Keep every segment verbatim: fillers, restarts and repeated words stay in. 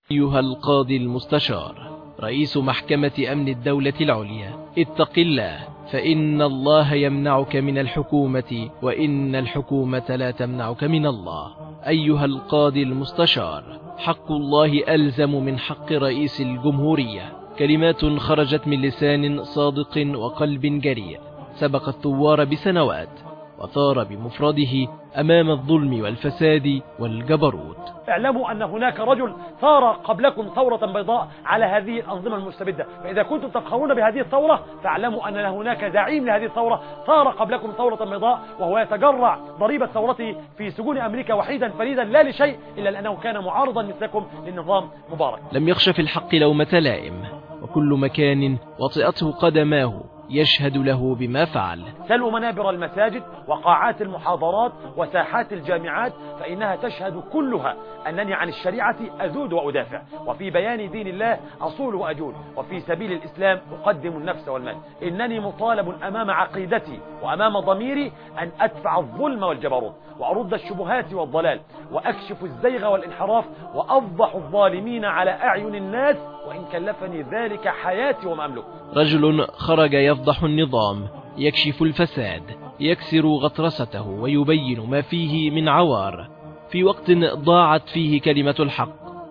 أيها القاضي المستشار رئيس محكمة أمن الدولة العليا، اتق الله، فإن الله يمنعك من الحكومة، وإن الحكومة لا تمنعك من الله. أيها القاضي المستشار، حق الله ألزم من حق رئيس الجمهورية. كلمات خرجت من لسان صادق وقلب جريء، سبق الثوار بسنوات وثار بمفرده أمام الظلم والفساد والجبروت. اعلموا أن هناك رجل ثار قبلكم ثورة بيضاء على هذه الأنظمة المستبدة، فإذا كنتم تفخرون بهذه الثورة فاعلموا أن هناك زعيم لهذه الثورة ثار قبلكم ثورة بيضاء، وهو يتجرع ضريبة ثورته في سجون أمريكا وحيدا فريدا لا لشيء إلا لأنه كان معارضا مثلكم للنظام مبارك. لم يخش في الحق لومة لائم، وكل مكان وطئته قدماه يشهد له بما فعل. سلوا منابر المساجد وقاعات المحاضرات وساحات الجامعات، فإنها تشهد كلها أنني عن الشريعة أذود وأدافع، وفي بيان دين الله أصول وأجول، وفي سبيل الإسلام أقدم النفس والمال. إنني مطالب أمام عقيدتي وأمام ضميري أن أدفع الظلم والجبروت، وأرد الشبهات والضلال، وأكشف الزيغ والانحراف، وأفضح الظالمين على أعين الناس، وإن كلفني ذلك حياتي وما أملك. رجل خرج يفضح النظام، يكشف الفساد، يكسر غطرسته ويبين ما فيه من عوار، في وقت ضاعت فيه كلمة الحق،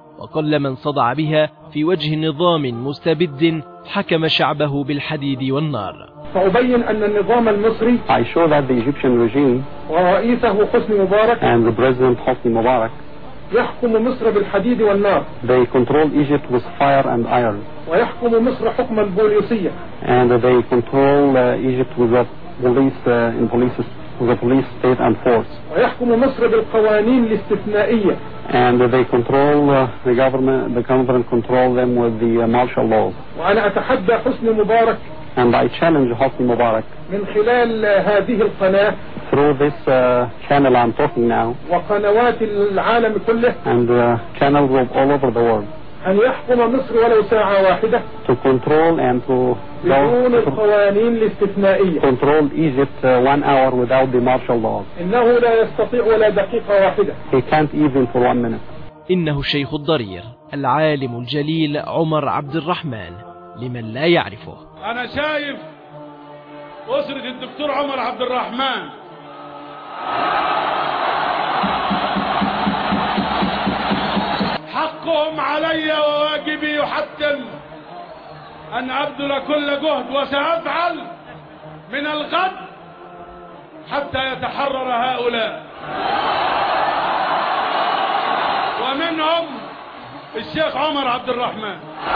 وقل من صدع بها في وجه نظام مستبد حكم شعبه بالحديد والنار. فأبين أن النظام المصري I show that the Egyptian regime ورئيسه حسني مبارك and the president Hosni Mubarak يحكم مصر بالحديد والنار. They control Egypt with fire and iron. ويحكم مصر حكما بوليسيا. And they control uh, Egypt with the police uh, in police with the police state and force. ويحكم مصر بالقوانين الاستثنائية. And they control uh, the government the government control them with the uh, martial laws. وأنا أتحدى حسني مبارك And I challenge Hosni Mubarak من خلال هذه القناة through this uh, channel I'm talking now وقنوات العالم كله and uh, channels of all over the world أن يحكم مصر ولو ساعة واحدة to control and to بدون القوانين الاستثنائية. control Egypt uh, one hour without the martial laws. إنه لا يستطيع ولا دقيقة واحدة. He can't even for one minute. إنه الشيخ الضرير العالم الجليل عمر عبد الرحمن، لمن لا يعرفه. أنا شايف أسرة الدكتور عمر عبد الرحمن حقهم علي وواجبي يحتم أن أبذل كل جهد، وسأفعل من الغد حتى يتحرر هؤلاء، ومنهم الشيخ عمر عبد الرحمن.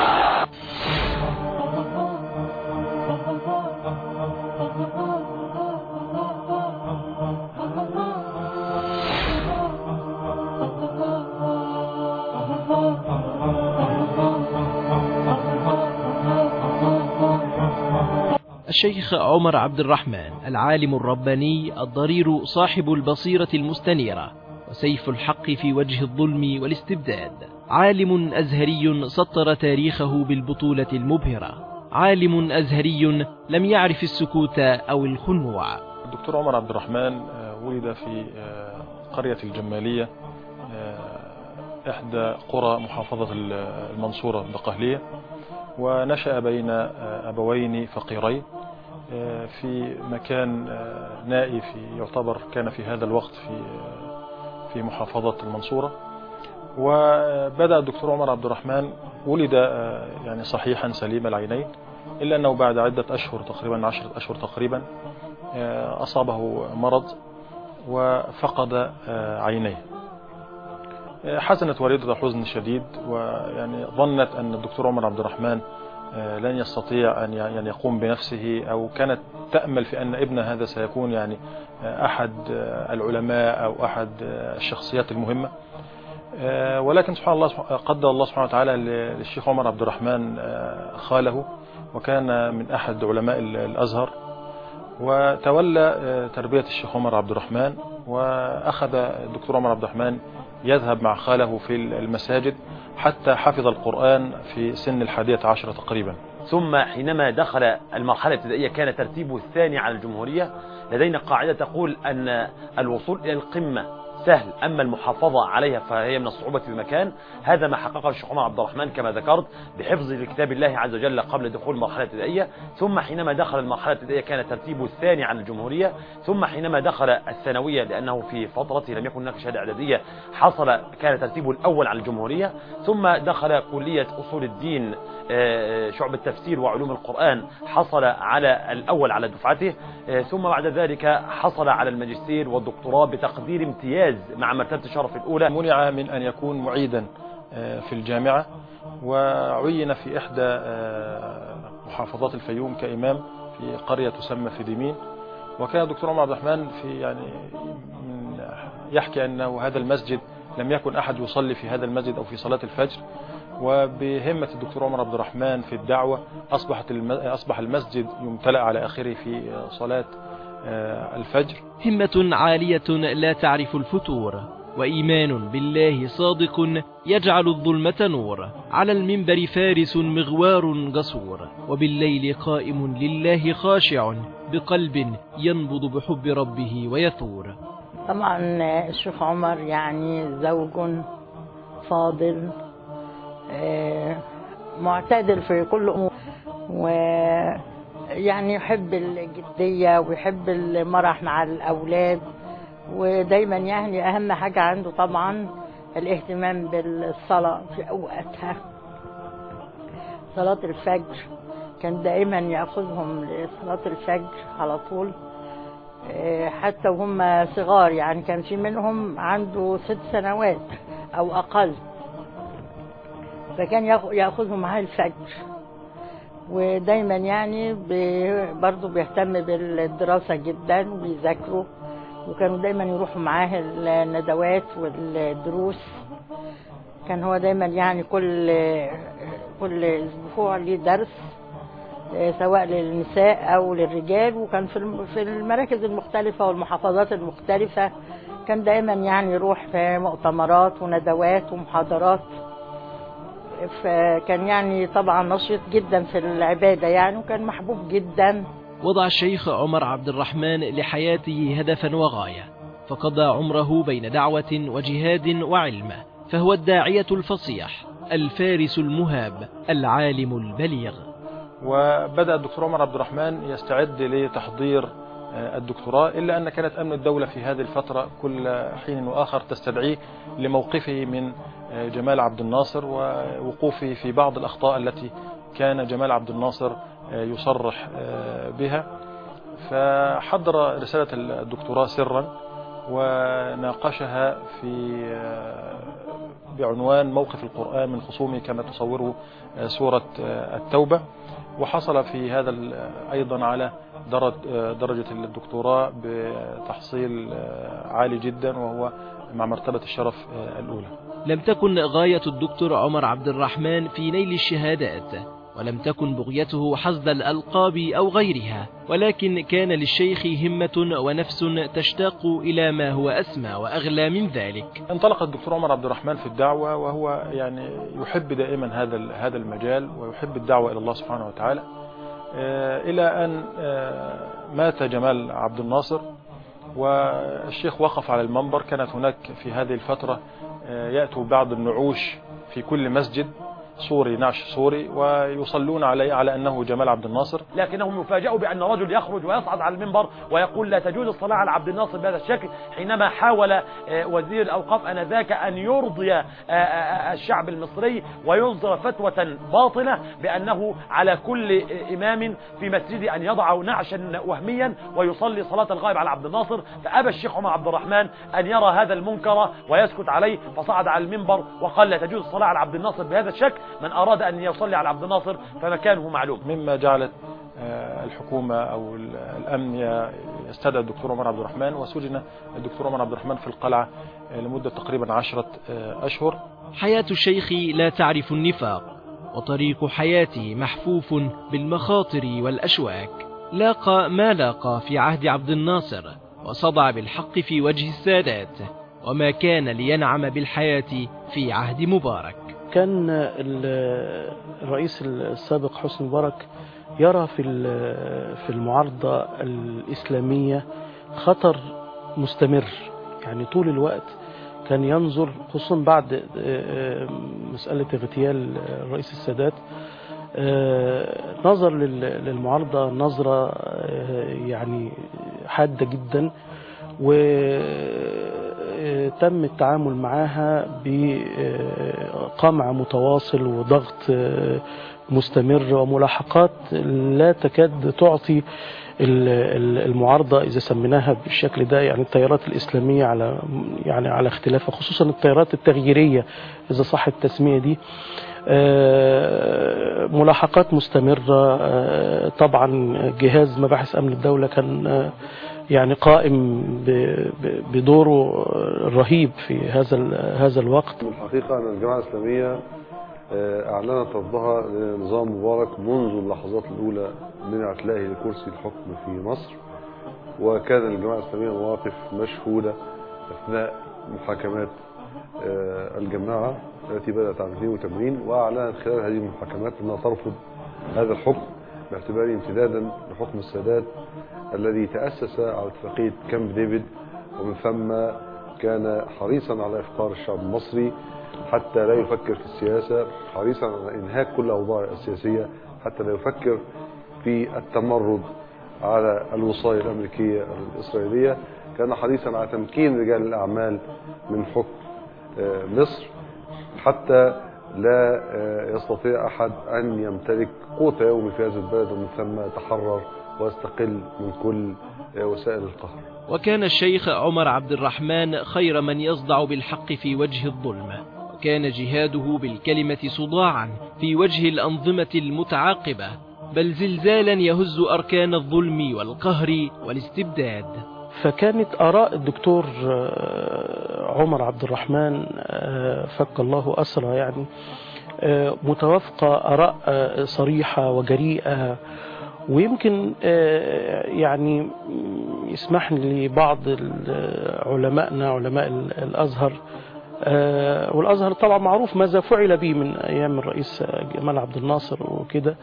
الشيخ عمر عبد الرحمن العالم الرباني الضرير، صاحب البصيرة المستنيرة وسيف الحق في وجه الظلم والاستبداد، عالم أزهري سطر تاريخه بالبطولة المبهرة، عالم أزهري لم يعرف السكوت أو الخنوع. الدكتور عمر عبد الرحمن ولد في قرية الجمالية، إحدى قرى محافظة المنصورة بقهلية، ونشأ بين أبوين فقيرين في مكان نائي في يعتبر كان في هذا الوقت في في محافظة المنصورة. وبدأ الدكتور عمر عبد الرحمن ولد يعني صحيحا سليم العينين، إلا أنه بعد عدة أشهر تقريبا عشرة أشهر تقريبا أصابه مرض وفقد عينيه. حزنت والدته حزن شديد، ويعني ظنت أن الدكتور عمر عبد الرحمن لن يستطيع أن يعني يقوم بنفسه، أو كانت تأمل في أن ابن هذا سيكون يعني أحد العلماء أو أحد الشخصيات المهمة. ولكن سبحان الله قدر الله سبحانه وتعالى للشيخ عمر عبد الرحمن خاله، وكان من أحد علماء الأزهر، وتولى تربية الشيخ عمر عبد الرحمن، وأخذ الدكتور عمر عبد الرحمن يذهب مع خاله في المساجد حتى حفظ القرآن في سن الحادية عشرة تقريبا. ثم حينما دخل المرحلة الابتدائية كان ترتيبه الثاني على الجمهورية. لدينا قاعدة تقول أن الوصول إلى القمة سهل، أما المحافظة عليها فهي من الصعوبة بمكان. هذا ما حققه الشيخ عمر عبد الرحمن كما ذكرت بحفظ لكتاب الله عز وجل قبل دخول المرحلة الابتدائية، ثم حينما دخل المرحلة الابتدائية كان ترتيبه الثاني عن الجمهورية، ثم حينما دخل الثانوية لأنه في فترته لم يكن هناك شهادة إعدادية حصل كان ترتيبه الأول عن الجمهورية، ثم دخل كلية أصول الدين شعب التفسير وعلوم القرآن حصل على الأول على دفعته، ثم بعد ذلك حصل على الماجستير والدكتوراه بتقدير امتياز مع مرتبة الشرف الأولى. منع من أن يكون معيدا في الجامعة، وعين في إحدى محافظات الفيوم كإمام في قرية تسمى فديمين. وكان الدكتور عمر عبد الرحمن في يعني يحكي أنه هذا المسجد لم يكن أحد يصلي في هذا المسجد أو في صلاة الفجر، وبهمة الدكتور عمر عبد الرحمن في الدعوة أصبحت أصبح المسجد يمتلأ على آخره في صلاة الفجر. همة عالية لا تعرف الفتور، وإيمان بالله صادق يجعل الظلمة نور، على المنبر فارس مغوار قصور، وبالليل قائم لله خاشع، بقلب ينبض بحب ربه ويثور. طبعا الشيخ عمر يعني زوج فاضل معتدل في كل أمور، ويعني يحب الجدية ويحب المرح مع الأولاد، ودايما يعني أهم حاجة عنده طبعا الاهتمام بالصلاة في أوقاتها. صلاة الفجر كان دائما يأخذهم لصلاة الفجر على طول، حتى وهم صغار، يعني كان في منهم عنده ست سنوات أو أقل، فكان يأخذهم معاه الفجر. ودايما يعني برضه بيهتم بالدراسة جدا وبيذاكروا، وكانوا دايما يروحوا معاه الندوات والدروس. كان هو دايما يعني كل كل اسبوع ليه درس سواء للنساء او للرجال، وكان في في المراكز المختلفة والمحافظات المختلفة كان دايما يعني يروح في مؤتمرات وندوات ومحاضرات. فكان يعني طبعا نشيط جدا في العبادة يعني، وكان محبوب جدا. وضع الشيخ عمر عبد الرحمن لحياته هدفا وغاية، فقضى عمره بين دعوة وجهاد وعلم، فهو الداعية الفصيح الفارس المهاب العالم البليغ. وبدأ الدكتور عمر عبد الرحمن يستعد لتحضير الدكتوراه، إلا أن كانت أمن الدولة في هذه الفترة كل حين وآخر تستدعيه لموقفه من جمال عبد الناصر ووقوفه في بعض الأخطاء التي كان جمال عبد الناصر يصرح بها. فحضر رسالة الدكتوراه سرا وناقشها في بعنوان موقف القرآن من خصومه كما تصوره سورة التوبة، وحصل في هذا أيضا على درجة الدكتوراه بتحصيل عالي جدا، وهو مع مرتبة الشرف الأولى. لم تكن غاية الدكتور عمر عبد الرحمن في نيل الشهادات، ولم تكن بغيته حصد الألقاب أو غيرها، ولكن كان للشيخ همة ونفس تشتاق إلى ما هو أسمى وأغلى من ذلك. انطلق الدكتور عمر عبد الرحمن في الدعوة، وهو يعني يحب دائما هذا هذا المجال ويحب الدعوة إلى الله سبحانه وتعالى، إلى أن مات جمال عبد الناصر والشيخ وقف على المنبر. كانت هناك في هذه الفترة يأتوا بعض النعوش في كل مسجد سوري، نعش سوري، ويصلون عليه على أنه جمال عبد الناصر، لكنهم يفاجئوا بأن رجل يخرج ويصعد على المنبر ويقول لا تجوز الصلاة على عبد الناصر بهذا الشكل، حينما حاول وزير الأوقاف آنذاك أن يرضي الشعب المصري ويصدر فتوى باطلة بأنه على كل إمام في مسجد أن يضع نعشا وهميا ويصلي صلاة الغائب على عبد الناصر. فأبى الشيخ عمر عبد الرحمن أن يرى هذا المنكر ويسكت عليه، فصعد على المنبر وقال لا تجوز الصلاة على عبد الناصر بهذا الشكل، من أراد أن يصلي على عبد الناصر فمكانه معلوم. مما جعلت الحكومة أو الأمن يستدعي الدكتور عمر عبد الرحمن، وسجن الدكتور عمر عبد الرحمن في القلعة لمدة تقريبا عشرة أشهر. حياة الشيخ لا تعرف النفاق، وطريق حياته محفوف بالمخاطر والأشواك. لاقى ما لاقى في عهد عبد الناصر، وصدع بالحق في وجه السادات، وما كان لينعم بالحياة في عهد مبارك. كان الرئيس السابق حسني مبارك يرى في في المعارضة الإسلامية خطر مستمر، يعني طول الوقت كان ينظر خصوصا بعد مسألة اغتيال الرئيس السادات، نظر للمعارضة نظرة يعني حادة جدا، وتم التعامل معها بقمع متواصل وضغط مستمر وملاحقات لا تكاد تعطي المعارضة إذا سميناها بالشكل ده، يعني التيارات الإسلامية على يعني على اختلافها، خصوصا التيارات التغييرية إذا صح التسمية دي، ملاحقات مستمرة. طبعا جهاز مباحث أمن الدولة كان يعني قائم بدوره الرهيب في هذا هذا الوقت. الحقيقة أن الجماعة الإسلامية أعلنت رفضها لنظام مبارك منذ اللحظات الأولى من اعتلائه لكرسي الحكم في مصر، وكان الجماعة الإسلامية مواقف مشهودة أثناء محاكمات الجماعة التي بدأت عام اثنين وثمانين، وأعلنت خلال هذه المحاكمات أنها ترفض هذا الحكم باعتباره امتدادا لحكم السادات الذي تأسس على اتفاقية كامب ديفيد، ومن ثم كان حريصا على إفقار الشعب المصري حتى لا يفكر في السياسة، حريصا على إنهاك كل الأوضاع السياسية حتى لا يفكر في التمرد على الوصاية الأمريكية الإسرائيلية، كان حريصا على تمكين رجال الأعمال من حكم مصر حتى لا يستطيع أحد أن يمتلك قوت يومي في هذا البلد، ومن ثم يتحرر ويستقل من كل وسائل القهر. وكان الشيخ عمر عبد الرحمن خير من يصدع بالحق في وجه الظلم، وكان جهاده بالكلمة صداعا في وجه الأنظمة المتعاقبة، بل زلزالا يهز أركان الظلم والقهر والاستبداد. فكانت آراء الدكتور عمر عبد الرحمن فك الله أسرى يعني متوافقة، آراء صريحة وجريئة، ويمكن يعني يسمح لي بعض علمائنا علماء الأزهر، والأزهر طبعا معروف ماذا فعل به من أيام الرئيس جمال عبد الناصر وكده،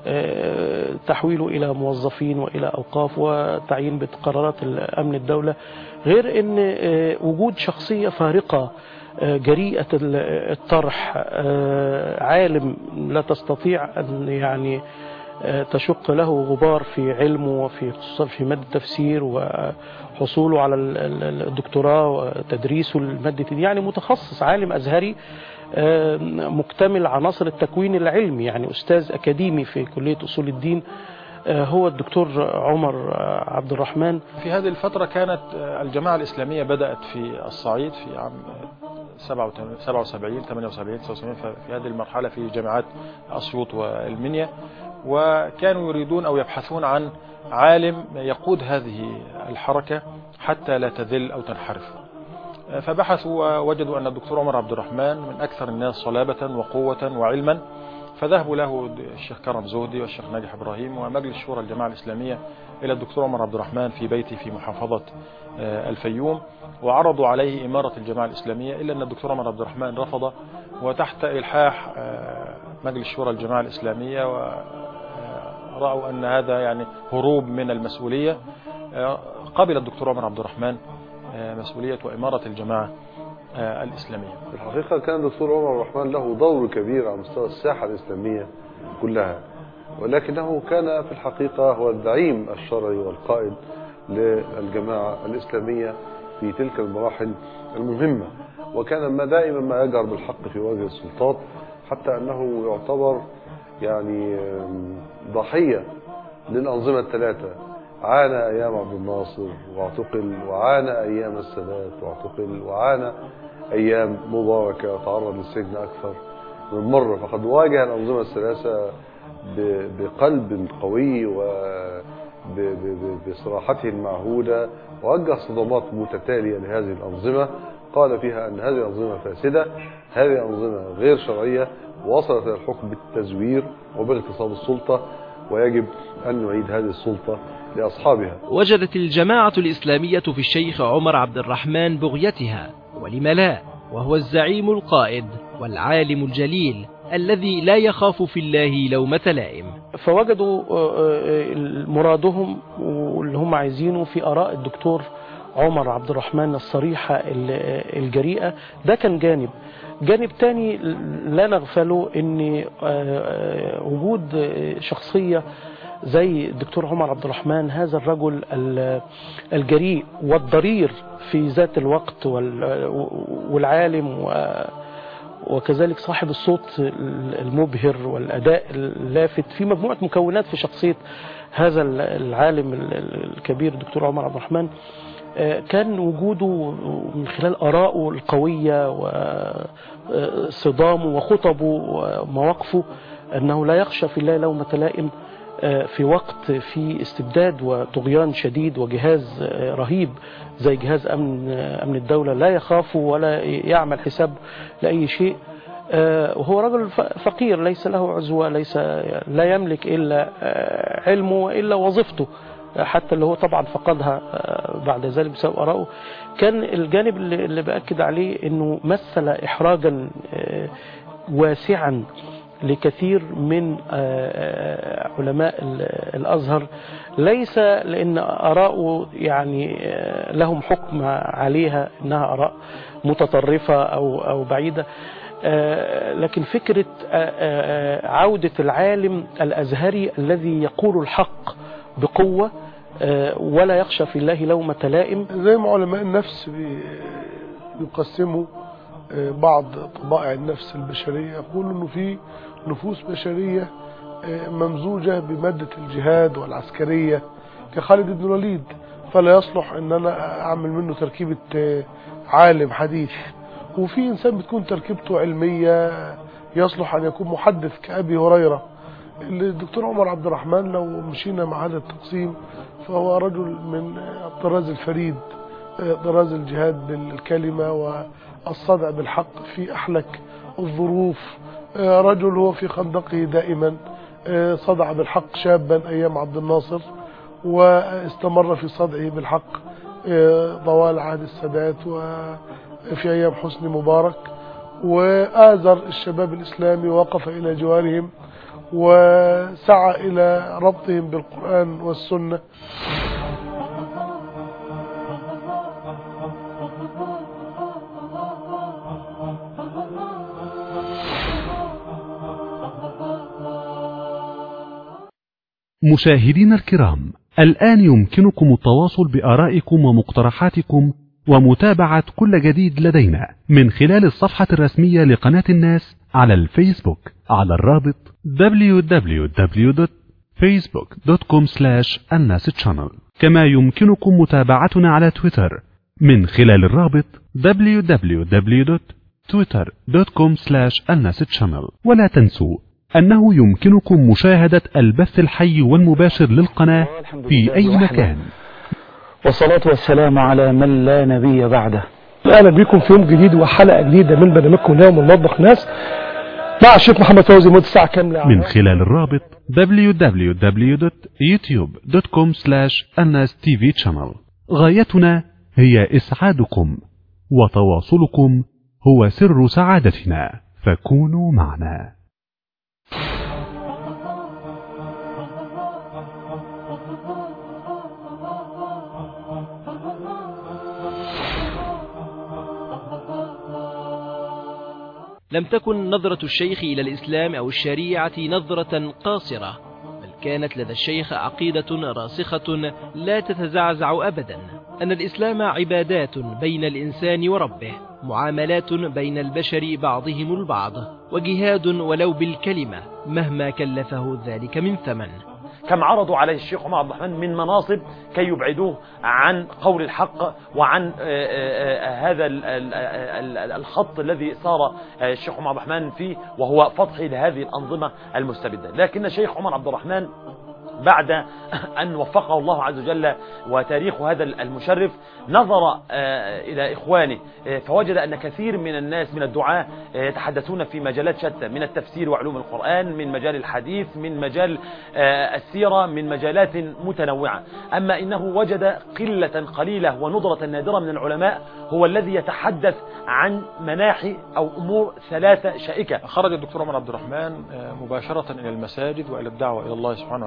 تحويله إلى موظفين وإلى أوقاف وتعيين بقرارات أمن الدولة، غير أن وجود شخصية فارقة جريئة الطرح، عالم لا تستطيع أن يعني تشق له غبار في علمه وفي خصوصا في مادة التفسير وحصوله على الدكتوراه وتدريسه لمادة، يعني متخصص عالم أزهري مكتمل عناصر التكوين العلمي، يعني أستاذ أكاديمي في كلية أصول الدين، هو الدكتور عمر عبد الرحمن. في هذه الفترة كانت الجماعة الإسلامية بدأت في الصعيد في عام سبعة وسبعين ثمانية وسبعين تسعة وسبعين، في هذه المرحلة في جامعات أسيوط والمنيا، وكانوا يريدون أو يبحثون عن عالم يقود هذه الحركة حتى لا تذل أو تنحرف. فبحثوا ووجدوا أن الدكتور عمر عبد الرحمن من أكثر الناس صلابة وقوة وعلما، فذهبوا له الشيخ كرم زهدي والشيخ ناجح إبراهيم ومجلس شورى الجماعة الإسلامية إلى الدكتور عمر عبد الرحمن في بيته في محافظة الفيوم، وعرضوا عليه إمارة الجماعة الإسلامية، إلا أن الدكتور عمر عبد الرحمن رفض، وتحت إلحاح مجلس شورى الجماعة الإسلامية ورأوا أن هذا يعني هروب من المسؤولية، قبل الدكتور عمر عبد الرحمن مسؤولية وإمارة الجماعة الإسلامية. الحقيقة كان الدكتور عمر عبد الرحمن له دور كبير على مستوى الساحة الإسلامية كلها، ولكنه كان في الحقيقة هو الزعيم الشرعي والقائد للجماعة الإسلامية في تلك المراحل المهمة، وكان ما دائما ما يجهر بالحق في وجه السلطات، حتى أنه يعتبر يعني ضحية للأنظمة الثلاثة. عانى أيام عبد الناصر واعتقل، وعانى أيام السادات واعتقل، وعانى أيام مبارك وتعرض للسجن أكثر من مرة، فقد واجه الأنظمة الثلاثة بقلب قوي وبصراحته المعهودة، ووجه صدمات متتالية لهذه الأنظمة، قال فيها أن هذه الأنظمة فاسدة، هذه الأنظمة غير شرعية، وصلت إلى الحكم بالتزوير وباغتصاب السلطة، ويجب أن نعيد هذه السلطة لأصحابها. وجدت الجماعة الإسلامية في الشيخ عمر عبد الرحمن بغيتها، ولم لا، وهو الزعيم القائد والعالم الجليل الذي لا يخاف في الله لومة لائم. فوجدوا مرادهم واللي هم عايزينه في آراء الدكتور عمر عبد الرحمن الصريحة الجريئة. ده كان جانب. جانب تاني لا نغفله ان وجود شخصية زي الدكتور عمر عبد الرحمن، هذا الرجل الجريء والضرير في ذات الوقت والعالم وكذلك صاحب الصوت المبهر والأداء اللافت، في مجموعة مكونات في شخصية هذا العالم الكبير الدكتور عمر عبد الرحمن. كان وجوده من خلال آرائه القوية وصدامه وخطبه ومواقفه أنه لا يخشى في الله لومة لائم في وقت في استبداد وطغيان شديد وجهاز رهيب زي جهاز أمن أمن الدولة لا يخاف ولا يعمل حساب لأي شيء. وهو رجل فقير ليس له عزوة، ليس لا يملك إلا علمه إلا وظيفته، حتى اللي هو طبعا فقدها بعد ذلك بسبب آرائه. كان الجانب اللي بأكد عليه أنه مثل إحراجا واسعا لكثير من علماء الأزهر، ليس لأن آراءه يعني لهم حكم عليها أنها آراء متطرفة أو أو بعيدة، لكن فكرة عودة العالم الأزهري الذي يقول الحق بقوة ولا يخشى في الله لومة لائم. زي ما علماء النفس بيقسموا بعض طبائع النفس البشرية، يقولوا أنه في نفوس بشرية ممزوجة بمادة الجهاد والعسكرية كخالد بن الوليد، فلا يصلح أن أنا أعمل منه تركيبة عالم حديث. وفي إنسان بتكون تركيبته علمية يصلح أن يكون محدث كأبي هريرة. الدكتور عمر عبد الرحمن لو مشينا مع هذا التقسيم فهو رجل من الطراز الفريد، طراز الجهاد بالكلمة والصدع بالحق في أحلك الظروف. رجل هو في خندقه دائما صدع بالحق شابا أيام عبد الناصر، واستمر في صدعه بالحق طوال عهد السادات وفي أيام حسني مبارك، وآزر الشباب الإسلامي ووقف إلى جوارهم وسعى إلى ربطهم بالقرآن والسنة. مشاهدينا الكرام، الآن يمكنكم التواصل بآرائكم ومقترحاتكم ومتابعة كل جديد لدينا من خلال الصفحة الرسمية لقناة الناس على الفيسبوك على الرابط دبليو دبليو دبليو دوت فيسبوك دوت كوم سلاش الناس تشانل، كما يمكنكم متابعتنا على تويتر من خلال الرابط دبليو دبليو دبليو دوت تويتر دوت كوم سلاش الناس تشانل. ولا تنسوا أنه يمكنكم مشاهدة البث الحي والمباشر للقناة في أي مكان. والصلاة والسلام على من لا نبي بعده. أهلا بكم في يوم جديد وحلقة جديدة من برنامجكم اليوم المطبخ ناس مع الشيخ محمد فوزي مدة ساعة كاملة من خلال الرابط دبليو دبليو دبليو دوت يوتيوب دوت كوم سلاش الناس تي في شانل. غايتنا هي إسعادكم، وتواصلكم هو سر سعادتنا، فكونوا معنا. لم تكن نظرة الشيخ إلى الإسلام أو الشريعة نظرة قاصرة، بل كانت لدى الشيخ عقيدة راسخة لا تتزعزع أبدا، أن الإسلام عبادات بين الإنسان وربه، معاملات بين البشر بعضهم البعض، وجهاد ولو بالكلمة مهما كلفه ذلك من ثمن. كم عرضوا عليه الشيخ عمر عبد الرحمن من مناصب كي يبعدوه عن قول الحق وعن هذا الخط الذي صار الشيخ عمر عبد الرحمن فيه، وهو فتح لهذه الأنظمة المستبدة. لكن الشيخ عمر عبد الرحمن بعد أن وفقه الله عز وجل وتاريخ هذا المشرف نظر إلى إخوانه فوجد أن كثير من الناس من الدعاة يتحدثون في مجالات شتى، من التفسير وعلوم القرآن، من مجال الحديث، من مجال السيرة، من مجالات متنوعة. أما إنه وجد قلة قليلة وندرة نادرة من العلماء هو الذي يتحدث عن مناحي أو أمور ثلاثة شائكة. خرج الدكتور عمر عبد الرحمن مباشرة إلى المساجد وإلى الدعوة إلى الله سبحانه وتعالى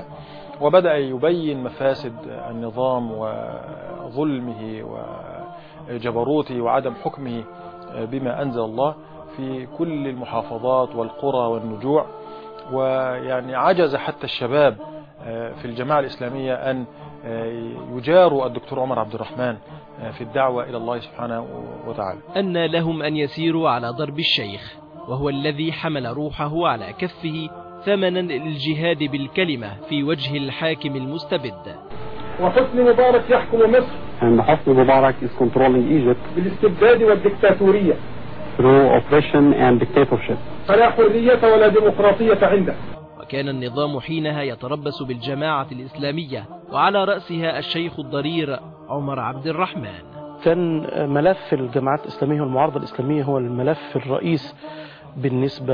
وبدأ يبين مفاسد النظام وظلمه وجبروته وعدم حكمه بما أنزل الله في كل المحافظات والقرى والنجوع. ويعني عجز حتى الشباب في الجماعة الإسلامية أن يجاروا الدكتور عمر عبد الرحمن في الدعوة إلى الله سبحانه وتعالى. أن لهم أن يسيروا على ضرب الشيخ، وهو الذي حمل روحه على كفه ثمنا للجهاد بالكلمة في وجه الحاكم المستبد. وحسني مبارك يحكم مصر. And Hosni Mubarak is controlling Egypt بالاستبداد والدكتاتورية. through oppression and dictatorship. فلا حرية ولا ديمقراطية عنده. وكان النظام حينها يتربص بالجماعة الإسلامية وعلى رأسها الشيخ الضرير عمر عبد الرحمن. كان ملف الجماعات الإسلامية والمعارضة الإسلامية هو الملف الرئيس بالنسبة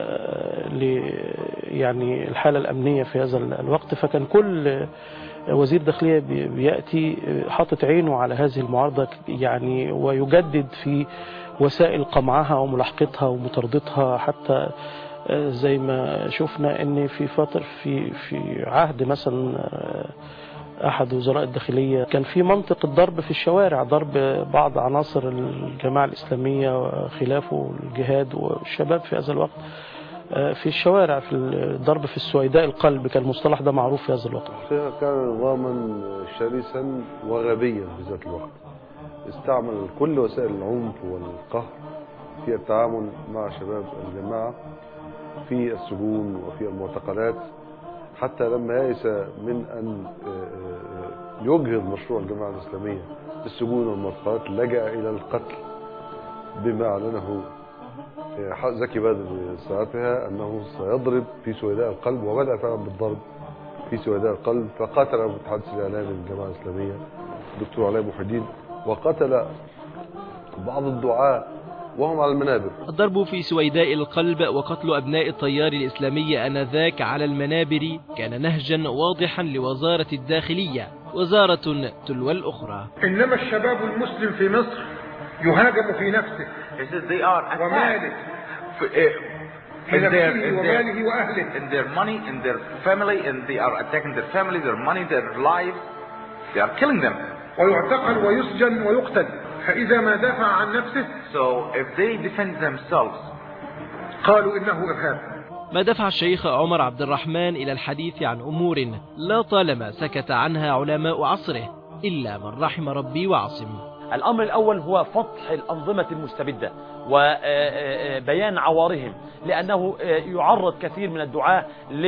ل يعني الحالة الأمنية في هذا الوقت. فكان كل وزير داخلية بيأتي حاطط عينه على هذه المعارضة يعني، ويجدد في وسائل قمعها وملاحقتها ومطاردتها، حتى زي ما شفنا ان في فترة في في عهد مثلا احد وزراء الداخلية كان في منطق الضرب في الشوارع، ضرب بعض عناصر الجماعة الإسلامية وخلافه الجهاد والشباب في هذا الوقت في الشوارع، في الضرب في السويداء القلب، كان المصطلح ده معروف في هذا الوقت. كان نظاما شرسا وغبيا في ذات الوقت، استعمل كل وسائل العنف والقهر في التعامل مع شباب الجماعة في السجون وفي المعتقلات، حتى لما يأس من أن يجهض مشروع الجماعة الإسلامية في السجون والمعتقلات لجأ إلى القتل، بما أعلنه زكي بدر ساعتها أنه سيضرب في سويداء القلب، وبدأ فعلا بالضرب في سويداء القلب، فقتل المتحدث الإعلامي للجماعة الإسلامية الدكتور علاء محي الدين، وقتل بعض الدعاة وهم على المنابر. الضرب في سويداء القلب وقتل أبناء التيار الإسلامي آنذاك على المنابر كان نهجا واضحا لوزارة الداخلية، وزارة تلو الأخرى. إنما الشباب المسلم في مصر يهاجم في نفسه وماله في نفسه وماله وأهله. In their money, in their family, and they are attacking their family, their money, their lives. They are killing them. ويعتقل ويسجن ويقتل. فإذا ما دافع عن نفسه so if they defend themselves قالوا إنه إرهاب. ما دفع الشيخ عمر عبد الرحمن إلى الحديث عن أمور لا طالما سكت عنها علماء عصره إلا من رحم ربي وعصم. الأمر الأول هو فتح الأنظمة المستبدة وبيان عوارهم، لأنه يعرض كثير من الدعاة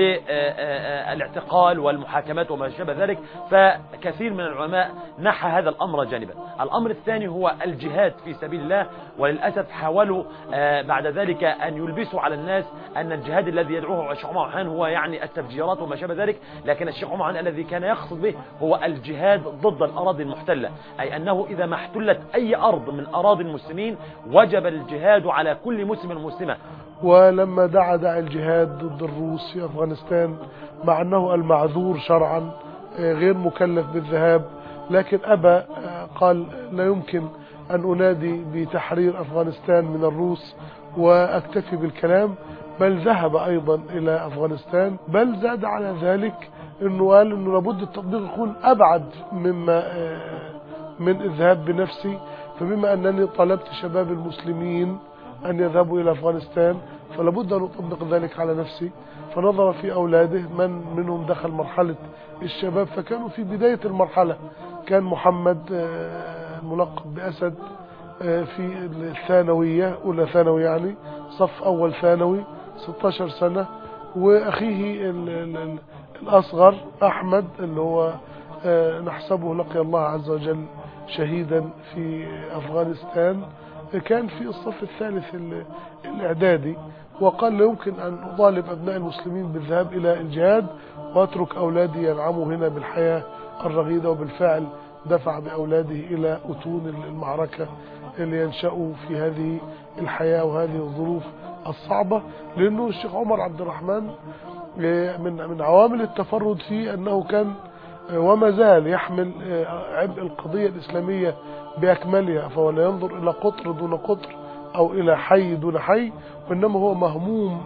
للاعتقال والمحاكمات وما شابه ذلك، فكثير من العلماء نحى هذا الأمر جانبا. الأمر الثاني هو الجهاد في سبيل الله، وللأسف حاولوا بعد ذلك أن يلبسوا على الناس أن الجهاد الذي يدعوه الشيخ عمر عبد هو يعني التفجيرات وما شابه ذلك، لكن الشيخ عمر عبد الذي كان يقصد به هو الجهاد ضد الأراضي المحتلة، أي أنه إذا ما احتلت أي أرض من أراضي المسلمين وجب الجهاد على كل مسلم مسلمة. ولما دعا داعي الجهاد ضد الروس في أفغانستان، مع أنه المعذور شرعا غير مكلف بالذهاب، لكن أبى، قال لا يمكن أن أنادي بتحرير أفغانستان من الروس وأكتفي بالكلام، بل ذهب أيضا إلى أفغانستان، بل زاد على ذلك أنه قال أنه لابد التطبيق يكون أبعد مما من الذهاب بنفسي، فبما أنني طلبت شباب المسلمين أن يذهبوا إلى أفغانستان فلابد أن أطبق ذلك على نفسي. فنظر في أولاده من منهم دخل مرحلة الشباب، فكانوا في بداية المرحلة. كان محمد الملقب بأسد في الثانوية، أولى ثانوي يعني صف أول ثانوي، ستة عشر سنة، وأخيه الأصغر أحمد اللي هو نحسبه لقي الله عز وجل شهيدا في أفغانستان، كان في الصف الثالث الإعدادي، وقال لا يمكن أن أطالب أبناء المسلمين بالذهاب إلى الجهاد وأترك أولادي ينعموا هنا بالحياة الرغيدة. وبالفعل دفع بأولاده إلى أتون المعركة اللي ينشأوا في هذه الحياة وهذه الظروف الصعبة، لأنه الشيخ عمر عبد الرحمن من من عوامل التفرد فيه أنه كان وما زال يحمل عبء القضية الإسلامية بأكملها، فهو لا ينظر إلى قطر دون قطر أو إلى حي دون حي، وإنما هو مهموم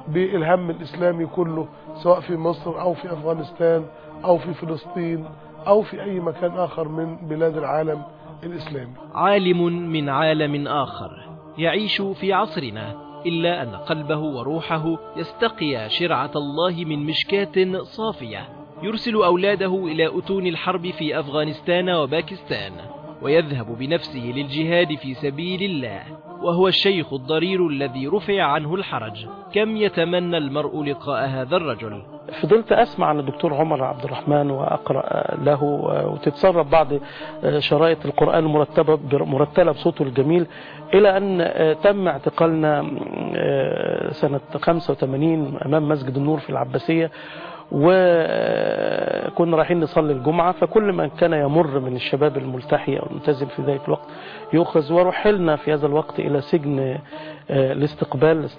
بالهم الإسلامي كله، سواء في مصر أو في أفغانستان أو في فلسطين أو في أي مكان آخر من بلاد العالم الإسلامي. عالم من عالم آخر يعيش في عصرنا، إلا أن قلبه وروحه يستقي شرعة الله من مشكاة صافية، يرسل أولاده إلى أتون الحرب في أفغانستان وباكستان، ويذهب بنفسه للجهاد في سبيل الله، وهو الشيخ الضرير الذي رفع عنه الحرج. كم يتمنى المرء لقاء هذا الرجل. فضلت أسمع عن الدكتور عمر عبد الرحمن وأقرأ له، وتتسرب بعض شرائط القرآن المرتبة مرتلة بصوته الجميل، إلى أن تم اعتقالنا سنة خمسة وثمانين أمام مسجد النور في العباسية، وكنا رايحين نصلي الجمعة، فكل من كان يمر من الشباب الملتحي أو الملتزم في ذلك الوقت يؤخذ، ورحلنا في هذا الوقت إلى سجن الاستقبال،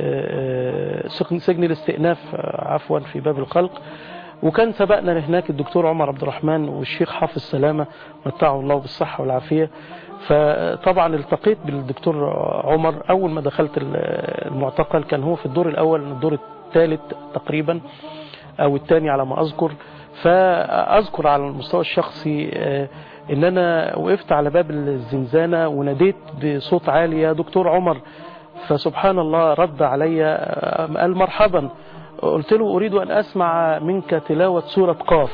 سجن الاستئناف عفوا في باب الخلق. وكان سبقنا هناك الدكتور عمر عبد الرحمن والشيخ حافظ سلامة متعه الله بالصحة والعافية. فطبعا التقيت بالدكتور عمر أول ما دخلت المعتقل، كان هو في الدور الأول من الدور الثالث تقريبا أو الثاني على ما أذكر. فأذكر على المستوى الشخصي إن أنا وقفت على باب الزنزانة وناديت بصوت عالي يا دكتور عمر، فسبحان الله رد علي قال مرحبا. قلت له أريد أن أسمع منك تلاوة سورة قاف،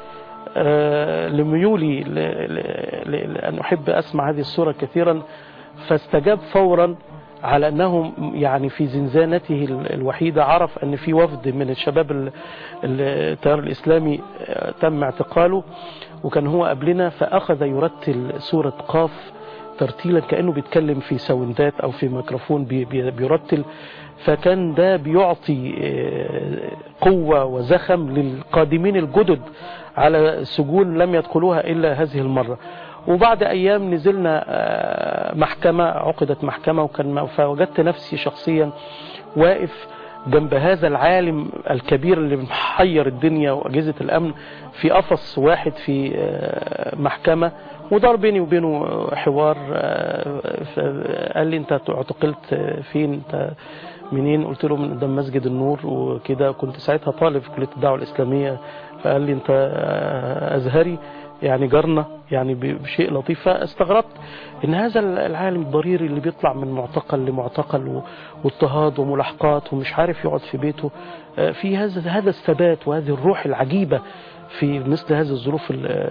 لميولي لأن أحب أسمع هذه السورة كثيرا. فاستجاب فورا، على أنه يعني في زنزانته الوحيدة عرف أن في وفد من الشباب التيار الإسلامي تم اعتقاله، وكان هو قبلنا، فأخذ يرتل سورة قاف ترتيلا كأنه بيتكلم في ساوندات أو في ميكروفون بيرتل. فكان ده بيعطي قوة وزخم للقادمين الجدد على السجون لم يدخلوها إلا هذه المرة. وبعد أيام نزلنا محكمة، عقدت محكمة، وكان فوجدت نفسي شخصيا واقف جنب هذا العالم الكبير اللي محير الدنيا وأجهزة الأمن في قفص واحد في محكمة، ودار بيني وبينه حوار. قال لي أنت اعتقلت فين، أنت منين؟ قلت له من قدام مسجد النور وكده، كنت ساعتها طالب في كلية الدعوة الإسلامية. فقال لي أنت أزهري يعني جارنا، يعني بشيء لطيف. فاستغربت ان هذا العالم الضرير اللي بيطلع من معتقل لمعتقل واضطهاد وملاحقات ومش عارف يقعد في بيته، في هذا هذا الثبات وهذه الروح العجيبة في مثل هذه الظروف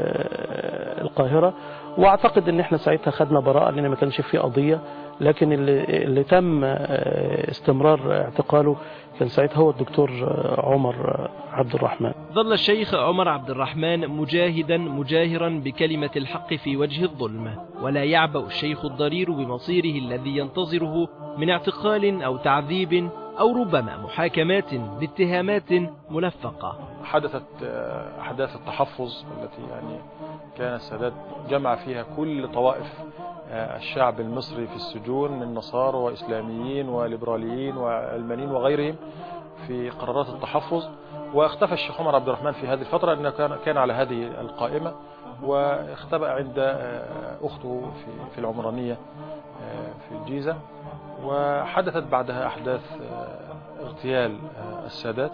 القاهرة. واعتقد ان احنا ساعتها خدنا براءة لان ما كانش فيه قضية، لكن اللي, اللي تم استمرار اعتقاله كان ساعتها هو الدكتور عمر عبد الرحمن. ظل الشيخ عمر عبد الرحمن مجاهدا مجاهرا بكلمة الحق في وجه الظلم، ولا يعبأ الشيخ الضرير بمصيره الذي ينتظره من اعتقال أو تعذيب أو ربما محاكمات باتهامات ملفقة. حدثت أحداث التحفظ التي يعني كان السادات جمع فيها كل طوائف الشعب المصري في السجون من نصارى وإسلاميين وليبراليين وعلمانيين وغيرهم في قرارات التحفظ. واختفى الشيخ عمر عبد الرحمن في هذه الفترة لأنه كان على هذه القائمة، واختبأ عند أخته في العمرانية في الجيزة. وحدثت بعدها أحداث اغتيال السادات،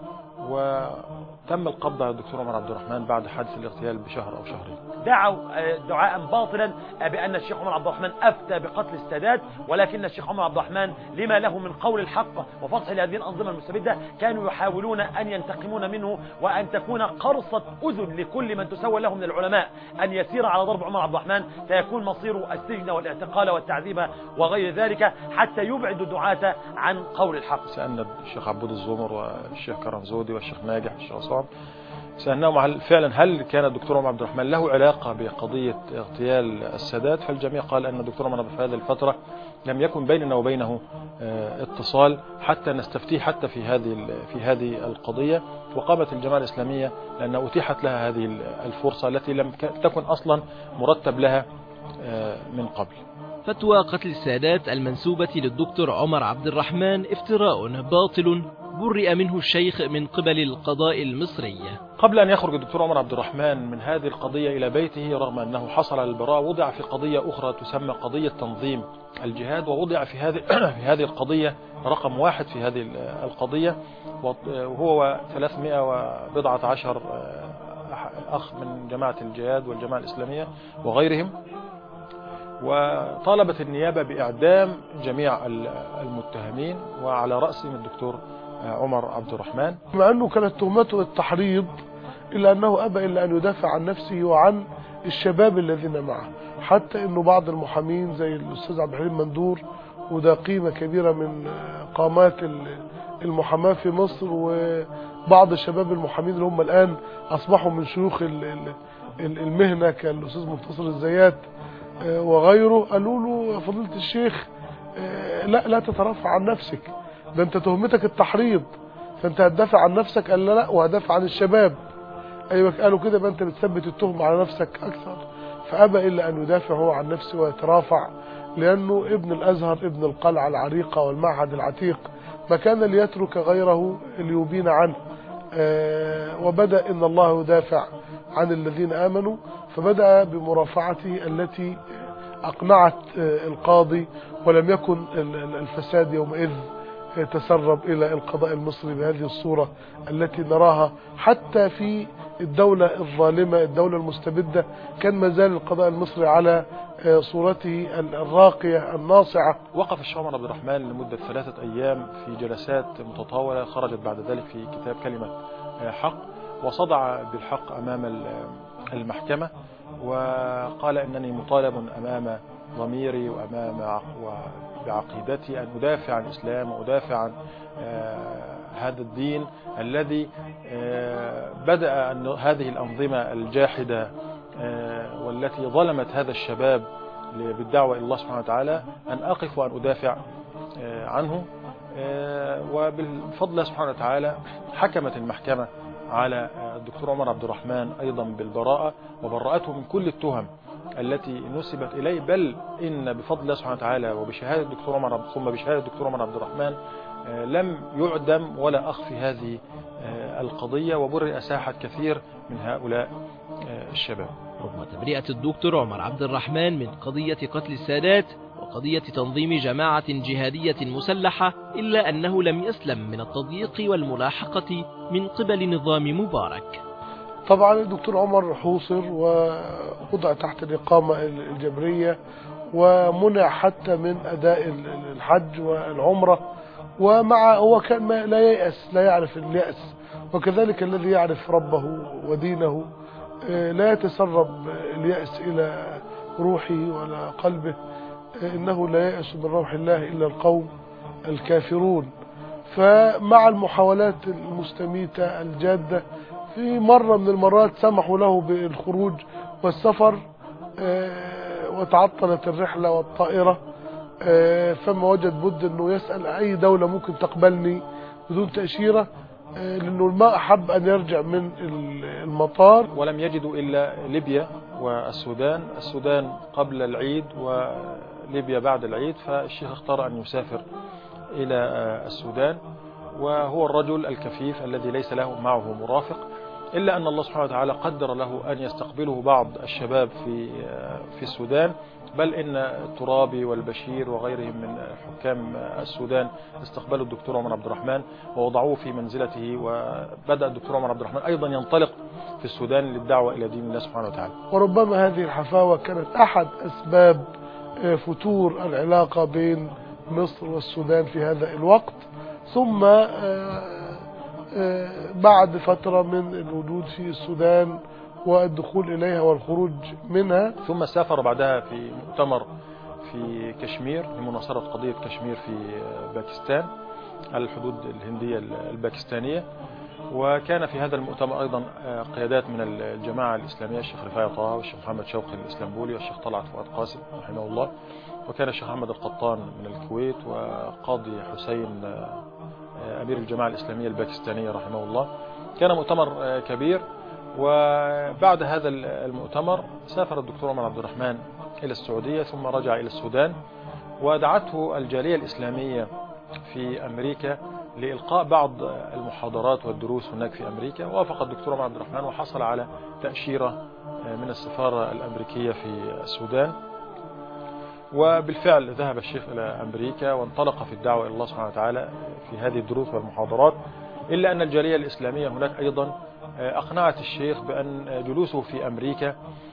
وتم القبض على الدكتور عمر عبد الرحمن بعد حادث الاغتيال بشهر أو شهرين. دعوا دعاء باطلا بأن الشيخ عمر عبد الرحمن أفتى بقتل السادات، ولكن الشيخ عمر عبد الرحمن لما له من قول الحق وفضح لهذه الأنظمة المستبدة كانوا يحاولون أن ينتقمون منه، وأن تكون قرصة أذن لكل من تسول له من العلماء أن يسير على ضرب عمر عبد الرحمن، سيكون مصيره السجن والاعتقال والتعذيب وغير ذلك، حتى يبعد الدعاة عن قول الحق. سألنا الشيخ عبود الزمر والشيخ كرمزودي والشيخ ناجح والشيخ عصام، سألناهم فعلا هل كان الدكتور عمر عبد الرحمن له علاقة بقضية اغتيال السادات؟ فالجميع قال أن الدكتور عمر في هذه الفترة لم يكن بيننا وبينه اتصال حتى نستفتيه حتى في هذه في هذه القضية. وقامت الجماعة الإسلامية لأن أتيحت لها هذه الفرصة التي لم تكن أصلا مرتب لها من قبل. فتوى قتل السادات المنسوبة للدكتور عمر عبد الرحمن افتراء باطل برئ منه الشيخ من قبل القضاء المصري. قبل أن يخرج الدكتور عمر عبد الرحمن من هذه القضية إلى بيته، رغم أنه حصل على البراءة، وضع في قضية أخرى تسمى قضية تنظيم الجهاد، ووضع في هذه في هذه القضية رقم واحد في هذه القضية، وهو ثلاثمائة وبضعة عشر أخ من جماعة الجهاد والجماعة الإسلامية وغيرهم. وطالبت النيابة بإعدام جميع المتهمين وعلى رأسهم الدكتور عمر عبد الرحمن، مع أنه كانت تهمته التحريض، إلا أنه أبى إلا أن يدافع عن نفسه وعن الشباب الذين معه، حتى أنه بعض المحامين زي الأستاذ عبد الحليم مندور، وده قيمة كبيرة من قامات المحاماة في مصر، وبعض الشباب المحامين اللي هم الآن أصبحوا من شيوخ المهنة كالأستاذ منتصر الزيات وغيره، قالوا له فضيلة الشيخ لا لا تترفع عن نفسك، ده انت تهمتك التحريض، فانت هتدافع عن نفسك. قال لا لا، وهدافع عن الشباب. ايوه قالوا كده، يبقى انت بتثبت التهم على نفسك اكثر. فابى الا ان يدافع هو عن نفسه ويترافع، لانه ابن الازهر، ابن القلعه العريقه والمعهد العتيق، ما كان ليترك غيره ليبين عنه. آه وبدا ان الله يدافع عن الذين امنوا، فبدا بمرافعته التي اقنعت آه القاضي، ولم يكن الفساد يومئذ تسرب إلى القضاء المصري بهذه الصورة التي نراها حتى في الدولة الظالمة، الدولة المستبدة، كان مازال القضاء المصري على صورته الراقية الناصعة. وقف الشيخ عمر عبد الرحمن لمدة ثلاثة أيام في جلسات متطاولة خرجت بعد ذلك في كتاب كلمة حق، وصدع بالحق أمام المحكمة وقال إنني مطالب أمام ضميري وأمام بعقيدتي أن أدافع عن الإسلام وأدافع عن هذا الدين الذي بدأ أن هذه الأنظمة الجاحدة والتي ظلمت هذا الشباب بالدعوة إلى الله سبحانه وتعالى أن أقف وأن أدافع عنه. وبالفضل الله سبحانه وتعالى حكمت المحكمة على الدكتور عمر عبد الرحمن أيضا بالبراءة، وبرأته من كل التهم التي نسبت إليه، بل إن بفضل الله سبحانه وتعالى وبشهادة الدكتور عمر ثم بشهادة الدكتور عمر عبد الرحمن لم يعدم ولا أخفي هذه القضية، وبرئ ساحة كثير من هؤلاء الشباب. رغم تبرئة الدكتور عمر عبد الرحمن من قضية قتل السادات وقضية تنظيم جماعة جهادية مسلحة، إلا أنه لم يسلم من التضييق والملاحقة من قبل نظام مبارك. طبعا الدكتور عمر حوصر ووضع تحت الإقامة الجبرية، ومنع حتى من أداء الحج والعمرة، ومع هو كان لا ييأس، لا يعرف اليأس، وكذلك الذي يعرف ربه ودينه لا يتسرب اليأس إلى روحه ولا قلبه، إنه لا يأس من روح الله إلا القوم الكافرون. فمع المحاولات المستميتة الجادة في مرة من المرات سمحوا له بالخروج والسفر، وتعطلت الرحلة والطائرة، فما وجد بد أنه يسأل أي دولة ممكن تقبلني بدون تأشيرة، لأنه ما أحب أن يرجع من المطار. ولم يجدوا إلا ليبيا والسودان، السودان قبل العيد وليبيا بعد العيد، فالشيخ اختار أن يسافر إلى السودان، وهو الرجل الكفيف الذي ليس له معه مرافق، إلا أن الله سبحانه وتعالى قدر له أن يستقبله بعض الشباب في في السودان، بل إن ترابي والبشير وغيرهم من حكام السودان استقبلوا الدكتور عمر عبد الرحمن ووضعوه في منزلته، وبدأ الدكتور عمر عبد الرحمن أيضا ينطلق في السودان للدعوة إلى دين الله سبحانه وتعالى. وربما هذه الحفاوة كانت أحد أسباب فتور العلاقة بين مصر والسودان في هذا الوقت، ثم بعد فترة من الوجود في السودان والدخول إليها والخروج منها، ثم سافر بعدها في مؤتمر في كشمير لمناصرة قضية كشمير في باكستان على الحدود الهندية الباكستانية. وكان في هذا المؤتمر أيضا قيادات من الجماعة الإسلامية، الشيخ رفاعي طه والشيخ محمد شوقي الإسلامبولي والشيخ طلعت فؤاد قاسم رحمه الله، وكان الشيخ محمد القطان من الكويت، وقاضي حسين أمير الجماعة الإسلامية الباكستانية رحمه الله. كان مؤتمر كبير. وبعد هذا المؤتمر سافر الدكتور عمر عبد الرحمن إلى السعودية، ثم رجع إلى السودان، ودعته الجالية الإسلامية في أمريكا لإلقاء بعض المحاضرات والدروس هناك في أمريكا. وافق الدكتور عمر عبد الرحمن وحصل على تأشيرة من السفارة الأمريكية في السودان، وبالفعل ذهب الشيخ إلى أمريكا وانطلق في الدعوة إلى الله سبحانه وتعالى في هذه الدروس والمحاضرات، إلا أن الجالية الإسلامية هناك أيضا أقنعت الشيخ بأن جلوسه في أمريكا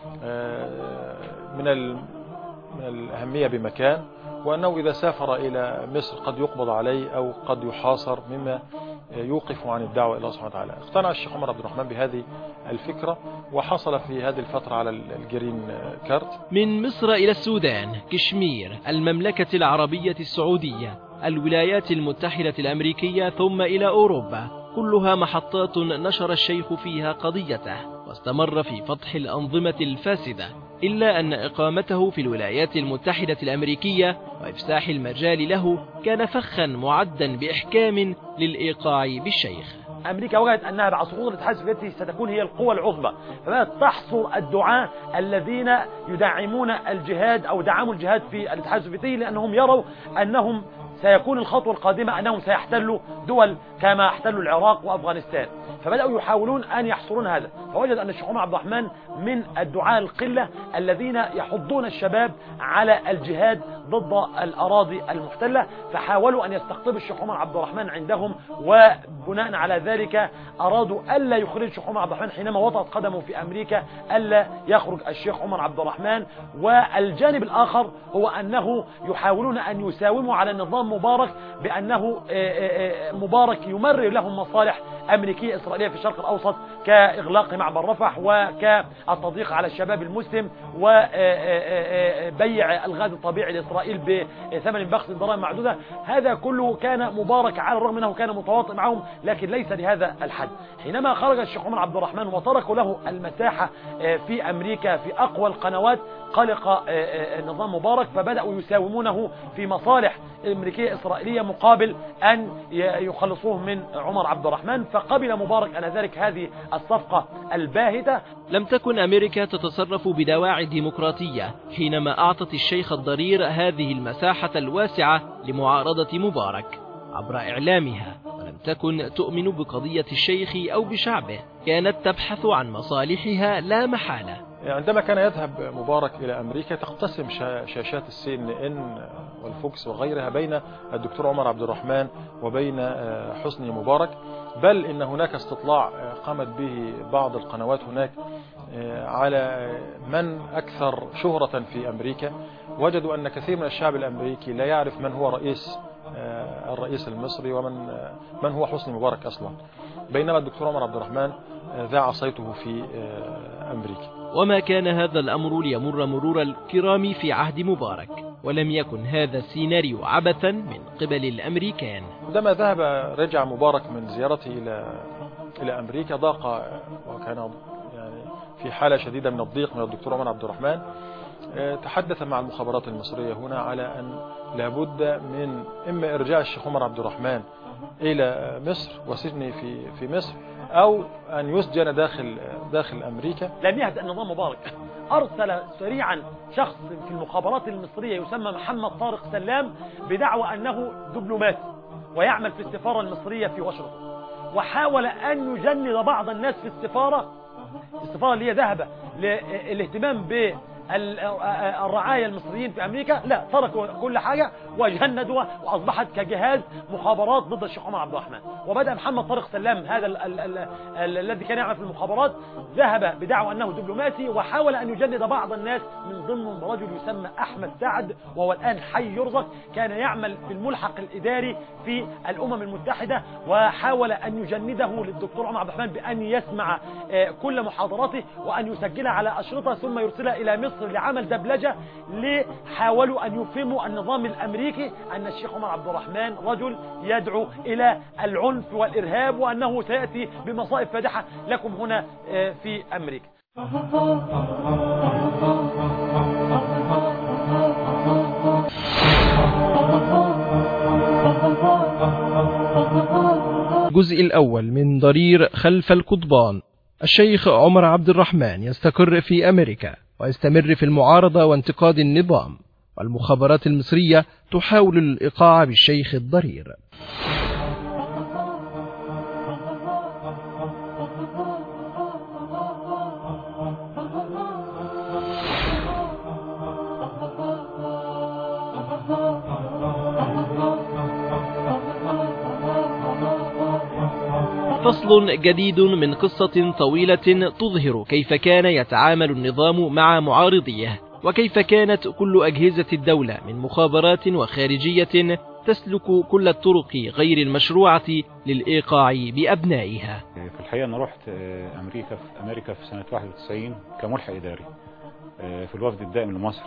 من من الأهمية بمكان، وأنه إذا سافر إلى مصر قد يقبض عليه أو قد يحاصر، مما يوقف عن الدعوة إلى الله سبحانه وتعالى. اقتنع الشيخ عمر عبد الرحمن بهذه الفكرة وحصل في هذه الفترة على الجرين كارت. من مصر إلى السودان، كشمير، المملكة العربية السعودية، الولايات المتحدة الأمريكية، ثم إلى أوروبا، كلها محطات نشر الشيخ فيها قضيته واستمر في فتح الأنظمة الفاسدة، إلا أن إقامته في الولايات المتحدة الأمريكية وإفساح المجال له كان فخا معدا بإحكام للإيقاع بالشيخ. أمريكا وجدت أنها بعد سقوط الاتحاد السوفيتي ستكون هي القوة العظمى، فبدأت تحصر الدعاة الذين يدعمون الجهاد أو دعموا الجهاد في الاتحاد السوفيتي، لأنهم يروا أنهم سيكون الخطوة القادمة أنهم سيحتلوا دول كما احتلوا العراق وأفغانستان، فبدأوا يحاولون أن يحصرون هذا. فوجد أن الشيخ عمر عبد الرحمن من الدعاة القلة الذين يحضون الشباب على الجهاد ضد الأراضي المحتلة، فحاولوا أن يستقطبوا الشيخ عمر عبد الرحمن عندهم، وبناء على ذلك أرادوا ألا يخرج الشيخ عمر عبد الرحمن حينما وطأت قدمه في أمريكا، ألا يخرج الشيخ عمر عبد الرحمن. والجانب الآخر هو أنه يحاولون أن يساوموا على النظام مبارك بأنه مبارك يمرر لهم مصالح أمريكية إسرائيلية في الشرق الأوسط، كإغلاق معبر رفح وكالتضييق على الشباب المسلم وبيع الغاز الطبيعي لإسرائيل بثمن بخس ضرائب معدودة. هذا كله كان مبارك على الرغم أنه كان متواطئ معهم، لكن ليس لهذا الحد. حينما خرج الشيخ عمر عبد الرحمن وتركوا له المساحة في أمريكا في أقوى القنوات، قلق النظام مبارك، فبدأوا يساومونه في مصالح أمريكية إسرائيلية مقابل أن يخلصوه من عمر عبد الرحمن. فقبل مبارك أنذاك هذه الصفقة الباهتة. لم تكن أمريكا تتصرف بدواعي ديمقراطية حينما أعطت الشيخ الضرير هذه المساحة الواسعة لمعارضة مبارك عبر إعلامها، ولم تكن تؤمن بقضية الشيخ أو بشعبه، كانت تبحث عن مصالحها لا محالة. عندما كان يذهب مبارك إلى أمريكا تقتسم شاشات السي إن إن والفوكس وغيرها بين الدكتور عمر عبد الرحمن وبين حسني مبارك، بل إن هناك استطلاع قامت به بعض القنوات هناك على من أكثر شهرة في أمريكا، وجدوا أن كثير من الشعب الأمريكي لا يعرف من هو رئيس الرئيس المصري ومن من هو حسني مبارك أصلا، بينما الدكتور عمر عبد الرحمن ذاع صيته في أمريكا. وما كان هذا الأمر ليمر مرور الكرام في عهد مبارك، ولم يكن هذا السيناريو عبثا من قبل الأمريكان. عندما ذهب رجع مبارك من زيارته إلى إلى أمريكا ضاق وكان يعني في حالة شديدة من الضيق من الدكتور عمر عبد الرحمن. تحدث مع المخابرات المصرية هنا على أن لابد من إما إرجاع الشيخ عمر عبد الرحمن إلى مصر وسجنه في في مصر، أو أن يسجن داخل داخل أمريكا. لم يهدأ النظام مبارك، أرسل سريعا شخص في المخابرات المصرية يسمى محمد طارق سلام بدعوى أنه دبلوماسي ويعمل في السفارة المصرية في واشنطن، وحاول أن يجند بعض الناس في السفارة السفارة اللي هي ذهب للاهتمام ب الرعاية المصريين في أمريكا، لا، تركوا كل حاجة وجندوا وأصبحت كجهاز مخابرات ضد الشيخ عمر عبد الرحمن. وبدأ محمد طارق سلام هذا ال ال ال ال الذي كان يعمل في المخابرات ذهب بدعوى أنه دبلوماسي وحاول أن يجند بعض الناس، من ضمنهم رجل يسمى أحمد سعد وهو الآن حي يرزق، كان يعمل في الملحق الإداري في الأمم المتحدة، وحاول أن يجنده للدكتور عمر عبد الرحمن بأن يسمع كل محاضراته وأن يسجلها على أشرطة ثم يرسلها إلى مصر لعمل دبلجة. لحاولوا أن يفهموا النظام الأمريكي أن الشيخ عمر عبد الرحمن رجل يدعو إلى العنف والإرهاب، وأنه سيأتي بمصائب فادحة لكم هنا في أمريكا. الجزء الأول من ضرير خلف القضبان. الشيخ عمر عبد الرحمن يستقر في أمريكا ويستمر في المعارضة وانتقاد النظام، والمخابرات المصرية تحاول الإيقاع بالشيخ الضرير. فصل جديد من قصة طويلة تظهر كيف كان يتعامل النظام مع معارضيه، وكيف كانت كل أجهزة الدولة من مخابرات وخارجية تسلك كل الطرق غير المشروعة للإيقاع بأبنائها. في الحقيقة أنا رحت أمريكا في أمريكا في سنة واحد وتسعين كملحق إداري في الوفد الدائم لمصر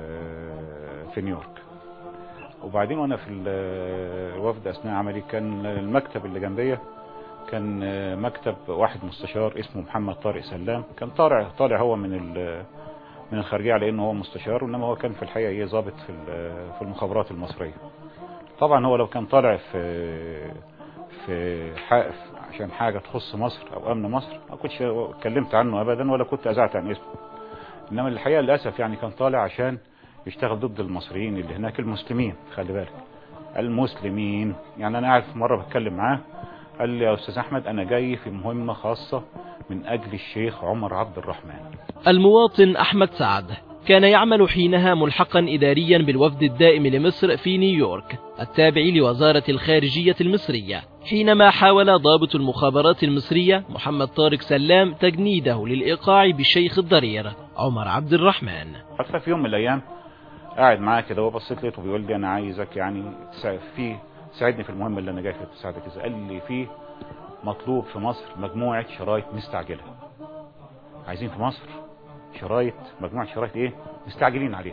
في نيويورك. وبعدين وأنا في الوفد أثناء عملي كان المكتب اللي جنبية كان مكتب واحد مستشار اسمه محمد طارق سلام، كان طالع طالع هو من من الخارجية على إنه هو مستشار، وإنما هو كان في الحقيقة إيه ضابط في في المخابرات المصرية. طبعا هو لو كان طالع في في عشان حاجة تخص مصر أو أمن مصر ما كنتش اتكلمت عنه أبدا ولا كنت أزعت عن اسمه، إنما الحقيقة للأسف يعني كان طالع عشان يشتغل ضد المصريين اللي هناك، المسلمين، خلي بالك المسلمين. يعني أنا قاعد في مرة بتكلم معاه قال لي يا أستاذ أحمد أنا جاي في مهمة خاصة من أجل الشيخ عمر عبد الرحمن. المواطن أحمد سعد كان يعمل حينها ملحقا إداريا بالوفد الدائم لمصر في نيويورك التابع لوزارة الخارجية المصرية، حينما حاول ضابط المخابرات المصرية محمد طارق سلام تجنيده للإيقاع بالشيخ الضرير عمر عبد الرحمن. حتى في يوم من الأيام قاعد معاه كده وبصيت لقيته بيقول لي أنا عايزك يعني في تساعدني في المهمة اللي أنا جاي فيها تساعدك إزاي؟ قال لي في مطلوب في مصر مجموعة شرايط مستعجلة، عايزين في مصر شرايط مجموعة شرايط ايه مستعجلين عليها.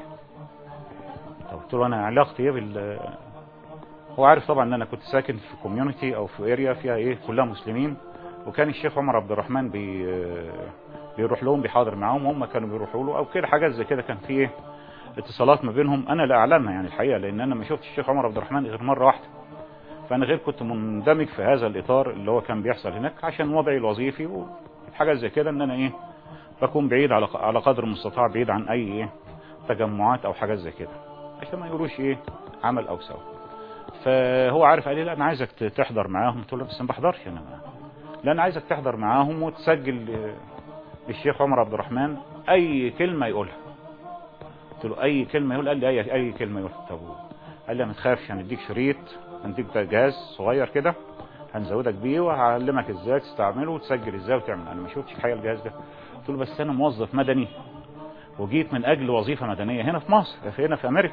طب قلت له انا علاقتي ايه بال هو عارف طبعا ان انا كنت ساكن في كوميونتي او في اريا فيها ايه كلها مسلمين، وكان الشيخ عمر عبد الرحمن بي بيروح لهم بيحاضر معاهم وهم كانوا بيروحوا له او كده حاجات زي كده، كان في ايه اتصالات ما بينهم انا لا اعلمها يعني الحقيقه، لان انا ما شفتش الشيخ عمر عبد الرحمن غير مره واحده، فانا غير كنت مندمج في هذا الاطار اللي هو كان بيحصل هناك عشان وضعي الوظيفي وحاجات زي كده ان انا ايه بكون بعيد على على قدر المستطاع بعيد عن اي ايه تجمعات او حاجات زي كده عشان ما يقولوش ايه عمل او سوى. فهو عارف قال لي لا انا عايزك تحضر معاهم. قلت له بس ما بحضرش انا، لا انا عايزك تحضر معاهم وتسجل للشيخ عمر عبد الرحمن اي كلمه يقولها. قلت له اي كلمه يقول؟ قال لي اي اي كلمه يقولها. طب قال لي ما تخافش هنديك شريط، هنديك جهاز صغير كده هنزودك بيه وهعلمك ازاي تستعمله وتسجل ازاي وتعمل. انا ما شفتش الحقيقه الجهاز ده. قلت له بس انا موظف مدني وجيت من اجل وظيفه مدنيه هنا في مصر هنا في امريكا،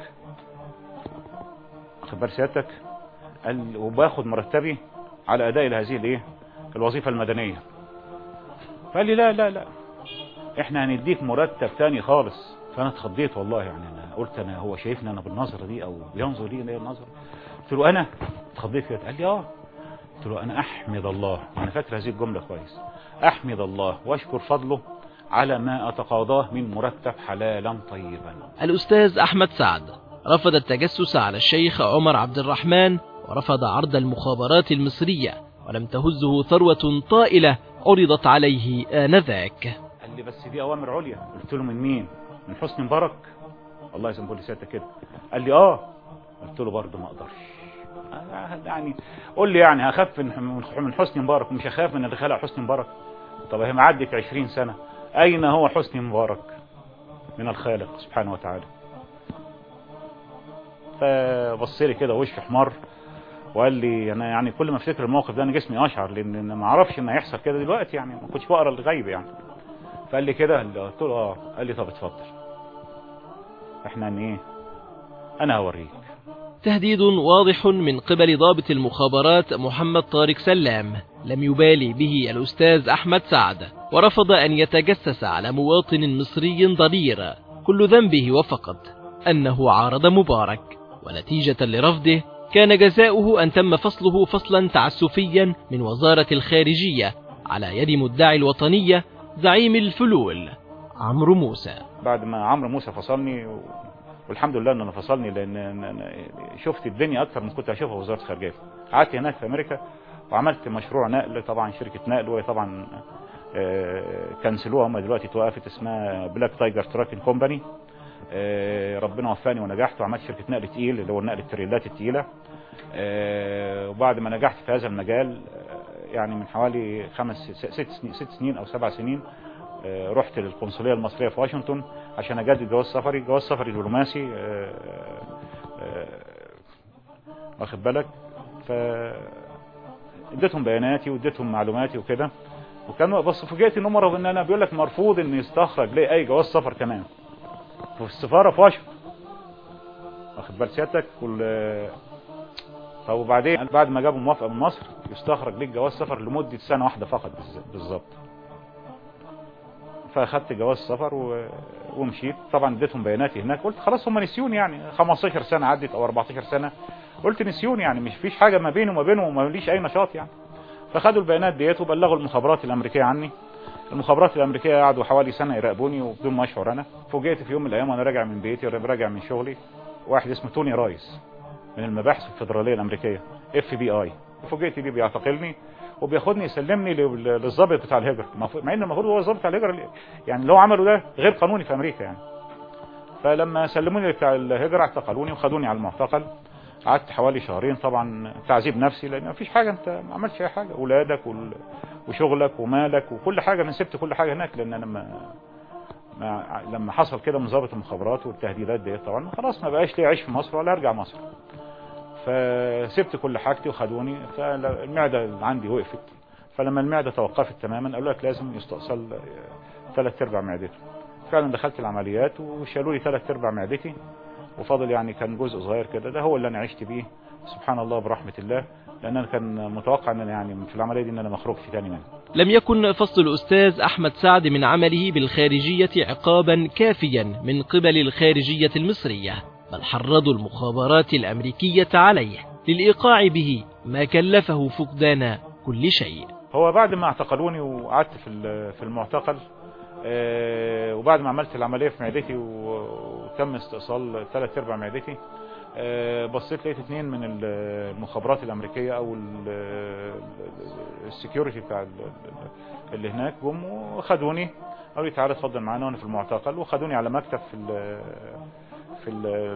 واخد بال سيادتك؟ قال وباخد مرتبي على اداء هذه الايه الوظيفه المدنيه. فقال لي لا لا لا احنا هنديك مرتب تاني خالص. فانا اتخضيت والله، يعني انا قلت انا هو شايفني انا بالنظره دي او بينظر لي ايه النظره؟ قلت له انا اتخضيت كده. قال لي اه. قلت له انا احمد الله، انا فاكر هذه الجمله كويس، احمد الله واشكر فضله على ما اتقاضاه من مرتب حلالا طيبا. الأستاذ أحمد سعد رفض التجسس على الشيخ عمر عبد الرحمن ورفض عرض المخابرات المصرية، ولم تهزه ثروة طائلة عرضت عليه آنذاك. قال لي بس دي أوامر عليا. قلت له من مين؟ من حسني مبارك؟ والله زي ما بقول لسيادتك كده. قال لي اه. قلت له برضه ما اقدرش، يعني قول لي يعني هخاف من حسني مبارك ومش هخاف من اللي خلق حسني مبارك؟ طب هي معدت عشرين سنة، اين هو حسني مبارك من الخالق سبحانه وتعالى؟ فبص لي كده وش احمر وقال لي انا يعني كل ما افتكر الموقف ده انا جسمي اشعر، لان ما اعرفش ان هيحصل كده دلوقتي، يعني ما كنتش بقرا الغيب يعني. فقال لي كده، قلت له اه. قال لي طب اتفضل احنا ان ايه انا هوريك. تهديد واضح من قبل ضابط المخابرات محمد طارق سلام لم يبالي به الأستاذ أحمد سعد، ورفض أن يتجسس على مواطن مصري ضرير كل ذنبه وفقط أنه عارض مبارك، ونتيجة لرفضه كان جزاؤه أن تم فصله فصلا تعسفيا من وزارة الخارجية على يد مدعي الوطنية زعيم الفلول عمرو موسى. بعد ما عمرو موسى فصلني و... والحمد لله انه فصلني، لان شفت الدنيا اكتر من كنت اشوفها في وزاره الخارجيه. قعدت هناك في امريكا وعملت مشروع نقل، طبعا شركه نقل، وهي طبعا كنسلوها هم دلوقتي، توقفت، اسمها بلاك تايجر تراكن كومباني. ربنا وفاني ونجحت وعملت شركه نقل تقيل اللي هو نقل التريلات الثقيله. وبعد ما نجحت في هذا المجال يعني من حوالي خمس ست سنين ست سنين او سبع سنين رحت للقنصليه المصريه في واشنطن عشان اجدد جواز سفري، جواز سفري دبلوماسي، واخد بالك. ف اديتهم بياناتي واديتهم معلوماتي وكده، وكانوا بس فوجئت ان هم ان انا بيقول لك مرفوض ان يستخرج لي اي جواز سفر كمان في السفاره في واشنطن، واخد بال سيادتك. وال طب وبعدين بعد ما جابوا موافقه من مصر يستخرج ليك جواز سفر لمده سنه واحده فقط بالظبط. فاخدت جواز سفر و... ومشيت. طبعا اديتهم بياناتي هناك، قلت خلاص هم نسيون يعني، خمستاشر سنه عدت او اربعتاشر سنه، قلت نسيون يعني مش فيش حاجه ما بيني وما بينهم وما ليش اي نشاط يعني. فخدوا البيانات ديت وبلغوا المخابرات الامريكيه عني. المخابرات الامريكيه قعدوا حوالي سنه يراقبوني وبدون ما اشعر. انا فوجئت في يوم من الايام وانا راجع من بيتي راجع من شغلي، واحد اسمه توني رايس من المباحث الفدراليه الامريكيه اف بي اي، فوجئت بيه بيعتقلني وبياخدني يسلمني للضابط بتاع الهجره، مع ان المفروض هو الضابط بتاع الهجره يعني اللي هو عمله ده غير قانوني في امريكا يعني. فلما سلموني بتاع الهجره اعتقلوني وخدوني على المعتقل. قعدت حوالي شهرين طبعا تعذيب نفسي، لان مفيش حاجه، انت ما عملتش اي حاجه، اولادك وشغلك ومالك وكل حاجه، انا سبت كل حاجه هناك، لان انا ما ما لما حصل كده من ضابط المخابرات والتهديدات دي طبعا خلاص ما بقاش لي عيش في مصر ولا ارجع مصر. فسبت كل حاجتي وخدوني. فالمعده عندي وقفت، فلما المعده توقفت تماما قالوا لك لازم يستأصل ثلاث ارباع معدتي. فعلا دخلت العمليات وشالوا لي ثلاث ارباع معدتي، وفضل يعني كان جزء صغير كده، ده هو اللي انا عشت بيه سبحان الله برحمه الله، لان انا كان متوقع ان يعني في العمليه دي ان انا ما اخرجش ثاني منها. لم يكن فصل الأستاذ أحمد سعد من عمله بالخارجية عقابا كافيا من قبل الخارجية المصرية، بل حرضوا المخابرات الأمريكية عليه للإيقاع به ما كلفه فقدان كل شيء. هو بعد ما اعتقلوني وقعدت في في المعتقل، أه وبعد ما عملت العملية في معدتي وتم استئصال ثلاث ارباع معدتي، أه بصيت لقيت اثنين من المخابرات الأمريكية أو السكيورتي بتاع اللي هناك جم وخدوني قالوا لي تعالى اتفضل معانا وانا في المعتقل، وخدوني على مكتب في ال في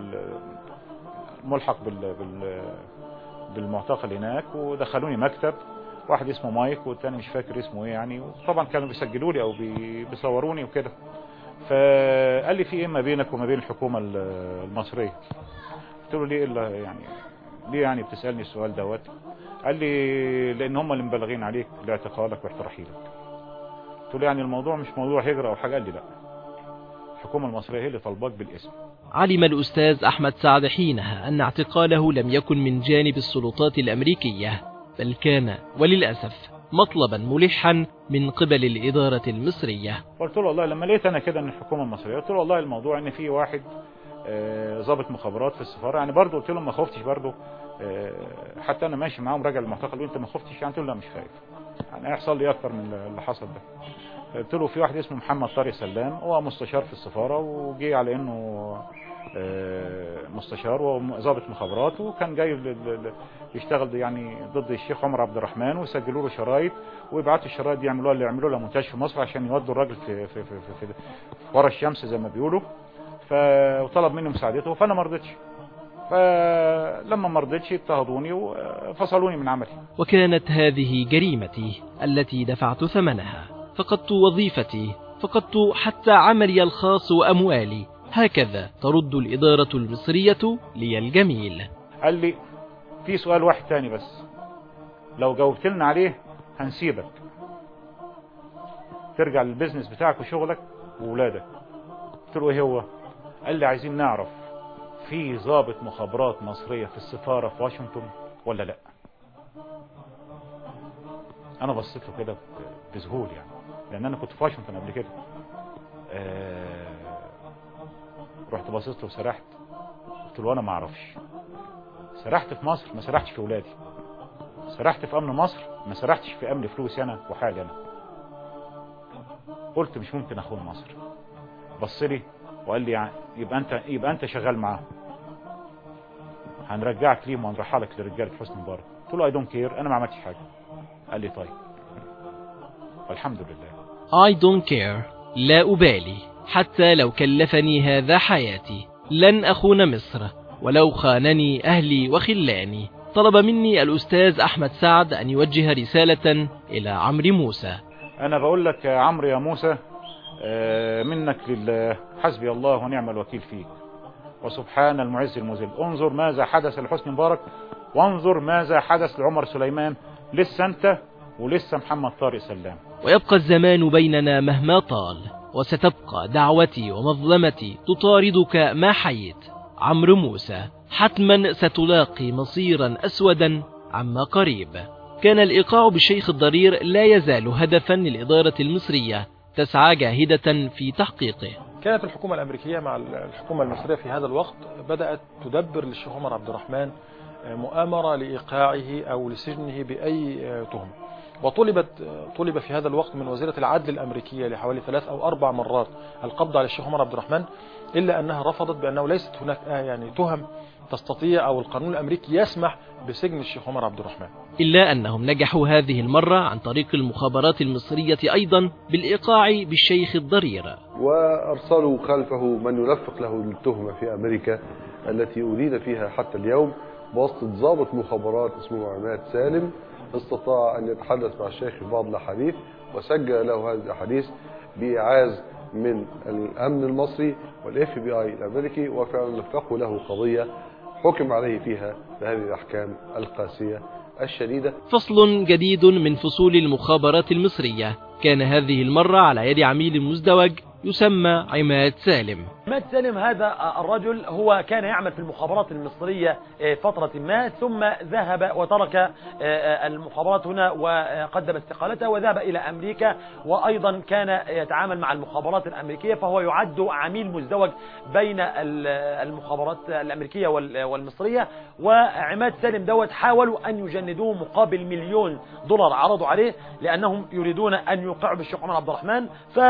الملحق بال بالمعتقل هناك، ودخلوني مكتب، واحد اسمه مايك والتاني مش فاكر اسمه ايه يعني، وطبعا كانوا بيسجلوا لي او بيصوروني وكده. فقال لي في ايه ما بينك وما بين الحكومه المصريه؟ قلت له ليه الا يعني ليه يعني بتسالني السؤال دوت؟ قال لي لان هم اللي مبلغين عليك لاعتقالك واحترحيلك. قلت له يعني الموضوع مش موضوع هجره او حاجه؟ قال لي لا، الحكومه المصريه هي اللي طالباك بالاسم. علم الأستاذ أحمد سعد حينها أن اعتقاله لم يكن من جانب السلطات الأمريكية، بل كان وللأسف مطلبا ملحا من قبل الإدارة المصرية. قلت له والله لما لقيت أنا كده أن الحكومة المصرية، قلت له والله الموضوع أن في واحد ضابط مخابرات في السفارة يعني، برضه قلت له ما خفتش برضه، حتى أنا ماشي معاهم راجع المعتقل وأنت ما خفتش يعني؟ قلت له لا مش خايف، يعني هيحصل لي أكتر من اللي حصل ده. قلت له في واحد اسمه محمد طارق سلام، هو مستشار في السفارة وجي على انه مستشار وضابط مخابرات، وكان جاي يشتغل يعني ضد الشيخ عمر عبد الرحمن، ويسجلوا له شرايط ويبعتوا الشرايط دي يعملوها اللي يعملوا لها مونتاج في مصر عشان يودوا الراجل في في في, في, في ورا الشمس زي ما بيقولوا. فطلب مني مساعدته فانا ما رضيتش، فلما ما رضيتش اضطهدوني وفصلوني من عملي. وكانت هذه جريمتي التي دفعت ثمنها، فقدت وظيفتي، فقدت حتى عملي الخاص وأموالي، هكذا ترد الإدارة المصرية لي الجميل. قال لي في سؤال واحد تاني بس لو جاوبت لنا عليه هنسيبك ترجع للبزنس بتاعك وشغلك وولادك. قلت له ايه هو؟ قال لي عايزين نعرف في ضابط مخابرات مصرية في السفارة في واشنطن ولا لا؟ انا بصيت له كده بذهول يعني، لان انا كنت في واشنطن قبل كده. أه رحت بصيت له وسرحت، قلت له انا ما اعرفش. سرحت في مصر ما سرحتش في ولادي، سرحت في امن مصر ما سرحتش في امن فلوسي انا وحالي انا. قلت مش ممكن اخون مصر. بص لي وقال لي يعني يبقى انت يبقى انت شغال معاه، هنرجعك ليهم وهنرحلك لرجاله حسني مبارك. قلت له اي دونت كير، انا ما عملتش حاجه. قال لي طيب والحمد لله. I don't care، لا أبالي، حتى لو كلفني هذا حياتي لن أخون مصر ولو خانني أهلي وخلاني. طلب مني الأستاذ أحمد سعد أن يوجه رسالة إلى عمرو موسى. أنا بقول لك يا عمرو يا موسى، منك لله، حسبي الله ونعم الوكيل فيك، وسبحان المعز المذل. انظر ماذا حدث لحسني مبارك، وانظر ماذا حدث لعمر سليمان لسه انت ولسه محمد طارق سلام. ويبقى الزمان بيننا مهما طال، وستبقى دعوتي ومظلمتي تطاردك ما حييت. عمرو موسى، حتما ستلاقي مصيرا أسودا عما قريب. كان الإيقاع بالشيخ الضرير لا يزال هدفا للإدارة المصرية تسعى جاهدة في تحقيقه. كانت الحكومة الأمريكية مع الحكومة المصرية في هذا الوقت بدأت تدبر للشيخ عمر عبد الرحمن مؤامرة لإيقاعه أو لسجنه بأي تهمة، وطلبت طلب في هذا الوقت من وزيرة العدل الأمريكية لحوالي ثلاث أو أربع مرات القبض على الشيخ عمر عبد الرحمن، إلا أنها رفضت بأنه ليست هناك يعني تهم تستطيع أو القانون الأمريكي يسمح بسجن الشيخ عمر عبد الرحمن. إلا أنهم نجحوا هذه المرة عن طريق المخابرات المصرية أيضا بالإيقاع بالشيخ الضرير، وأرسلوا خلفه من يلفق له التهمة في أمريكا التي أدين فيها حتى اليوم بواسطة ضابط مخابرات اسمه عماد سالم، استطاع أن يتحدث مع الشيخ في بعض الأحاديث وسجل له هذه الأحاديث بإعاز من الأمن المصري والإف بي آي الأمريكي، وفعلا لفقوا له قضية حكم عليه فيها بهذه الأحكام القاسية الشديدة. فصل جديد من فصول المخابرات المصرية كان هذه المرة على يد عميل مزدوج يسمى عماد سالم. عماد سالم هذا الرجل هو كان يعمل في المخابرات المصرية فترة ما، ثم ذهب وترك المخابرات هنا وقدم استقالته وذهب إلى أمريكا، وأيضا كان يتعامل مع المخابرات الأمريكية، فهو يعد عميل مزدوج بين المخابرات الأمريكية والمصرية. وعماد سالم دوت حاولوا أن يجندوه مقابل مليون دولار عرضوا عليه لأنهم يريدون أن يوقعوا بالشيخ عمر عبد الرحمن،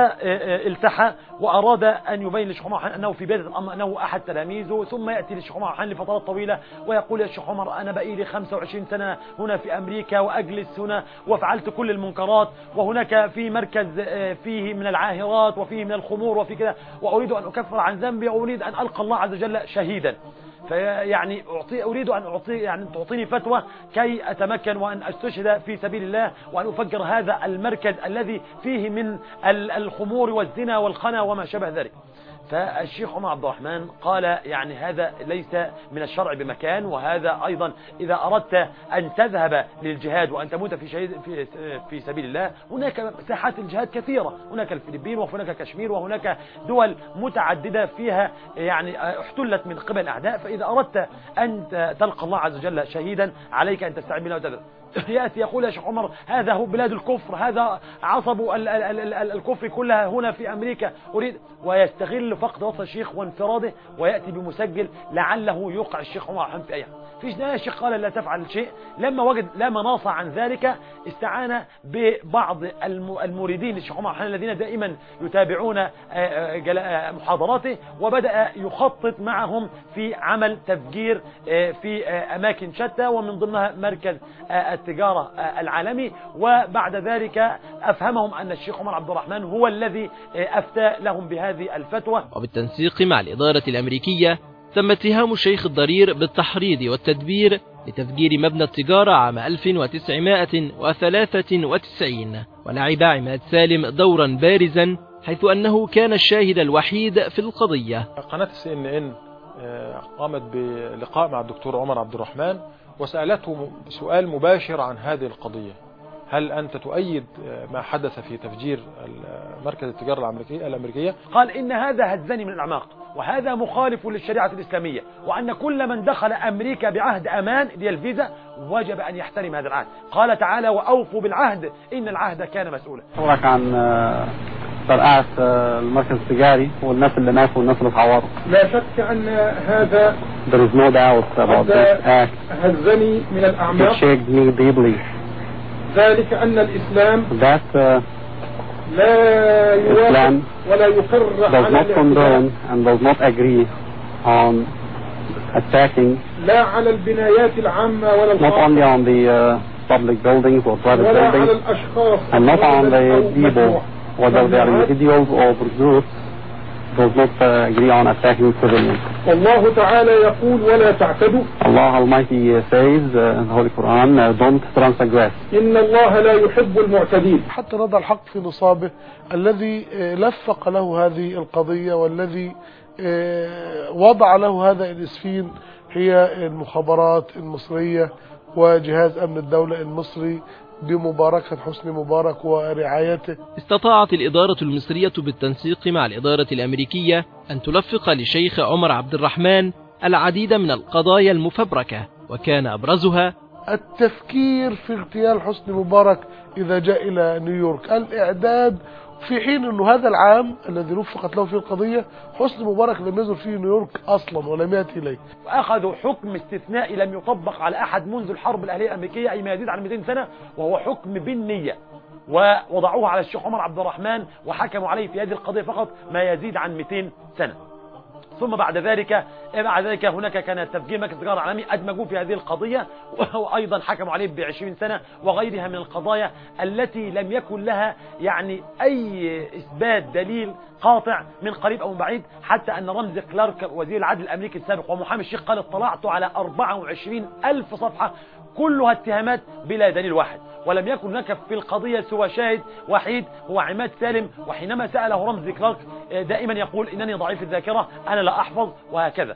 فالتحى وأراد أن يبين للشيخ عمر أنه في بداية الأمر أنه أحد تلاميذه، ثم يأتي للشيخ عمر حان لفترات طويلة ويقول يا شيخ عمر أنا بقي لي خمسة وعشرين سنة هنا في أمريكا وأجلس هنا وفعلت كل المنكرات، وهناك في مركز فيه من العاهرات وفيه من الخمور وفي كذا، وأريد أن أكفر عن ذنبي وأريد أن ألقى الله عز وجل شهيدا، فيعني أعطي أريد أن أعطي يعني تعطيني فتوى كي أتمكن وأن أستشهد في سبيل الله وأن أفجر هذا المركز الذي فيه من الخمور والزنا والخنا وما شابه ذلك. فالشيخ عمر عبد الرحمن قال يعني هذا ليس من الشرع بمكان، وهذا أيضا إذا أردت أن تذهب للجهاد وأن تموت في شهيد في في سبيل الله هناك ساحات الجهاد كثيرة، هناك الفلبين وهناك كشمير وهناك دول متعددة فيها يعني احتلت من قبل الأعداء، فإذا أردت أن تلقى الله عز وجل شهيدا عليك أن تستعين بالله وتذهب. يأتي يقول يا شيخ عمر هذا هو بلاد الكفر، هذا عصب الكفر كلها هنا في أمريكا، أريد ويستغل فقد وصف الشيخ وانفراده ويأتي بمسجل لعله يوقع الشيخ عمر عبد في أيام. فيش نهاية الشيخ قال لا تفعل شيء، لما وجد لا مناص عن ذلك استعان ببعض المريدين للشيخ عمر عبد الذين دائما يتابعون محاضراته، وبدأ يخطط معهم في عمل تفجير في أماكن شتى ومن ضمنها مركز التجارة العالمي، وبعد ذلك أفهمهم أن الشيخ عمر عبد الرحمن هو الذي أفتى لهم بهذه الفتوى. وبالتنسيق مع الإدارة الأمريكية تم اتهام الشيخ الضرير بالتحريض والتدبير لتفجير مبنى التجارة عام ألف وتسعمائة وثلاثة وتسعين، ولعب عماد سالم دورا بارزا حيث أنه كان الشاهد الوحيد في القضية. قناة سي إن إن قامت بلقاء مع الدكتور عمر عبد الرحمن وسألته سؤال مباشر عن هذه القضية: هل أنت تؤيد ما حدث في تفجير مركز التجارة الأمريكية الأمريكية؟ قال إن هذا هزني من الأعماق وهذا مخالف للشريعة الإسلامية، وأن كل من دخل أمريكا بعهد أمان دي الفيزا وجب أن يحترم هذا العهد. قال تعالى وأوفوا بالعهد إن العهد كان مسؤولا. حضرتك عن فرقعة المركز التجاري والناس اللي ماتوا والناس اللي اتعوروا. لا شك أن هذا There is no doubt about this act. هزني من الأعماق. It shocked me deeply. ذلك أن الإسلام That uh, لا يوافق ولا يقر does على not condone and does not agree on attacking لا على البنايات العامة ولا not only on the uh, public buildings or private ولا على buildings الأشخاص and not on the people whether they are individuals or groups, does not uh, agree on attacking civilians. الله تعالى يقول ولا تعتدوا. Allah Almighty says uh, in the Holy Quran, uh, don't transgress. إن الله لا يحب المعتدين. حتى رضى الحق في نصابه الذي لفق له هذه القضية والذي وضع له هذا الإسفين هي المخابرات المصرية وجهاز أمن الدولة المصري بمباركة حسني مبارك ورعايته. استطاعت الإدارة المصرية بالتنسيق مع الإدارة الأمريكية أن تلفق لشيخ عمر عبد الرحمن العديد من القضايا المفبركة، وكان أبرزها التفكير في اغتيال حسني مبارك إذا جاء إلى نيويورك، الإعداد، في حين أنه هذا العام الذي رفقت له فيه القضية حسني مبارك لم يزل فيه نيويورك أصلا ولم يأتي إليه. وأخذوا حكم استثنائي لم يطبق على أحد منذ الحرب الأهلية الأمريكية أي ما يزيد عن مئتين سنة، وهو حكم بالنية، ووضعوه على الشيخ عمر عبد الرحمن وحكموا عليه في هذه القضية فقط ما يزيد عن مئتين سنة. ثم بعد ذلك بعد ذلك هناك كان تفجير مركز التجارة العالمي أدمجوه في هذه القضية وأيضا حكموا عليه بعشرين سنة، وغيرها من القضايا التي لم يكن لها يعني أي إثبات دليل قاطع من قريب أو من بعيد، حتى أن رمزي كلارك وزير العدل الأمريكي السابق ومحامي الشيخ قال اطلعت على أربعة وعشرين ألف صفحة كلها اتهامات بلا دليل واحد، ولم يكن هناك في القضية سوى شاهد وحيد هو عماد سالم، وحينما سأله رمزي كلارك دائما يقول إنني ضعيف الذاكرة أنا لا أحفظ وهكذا.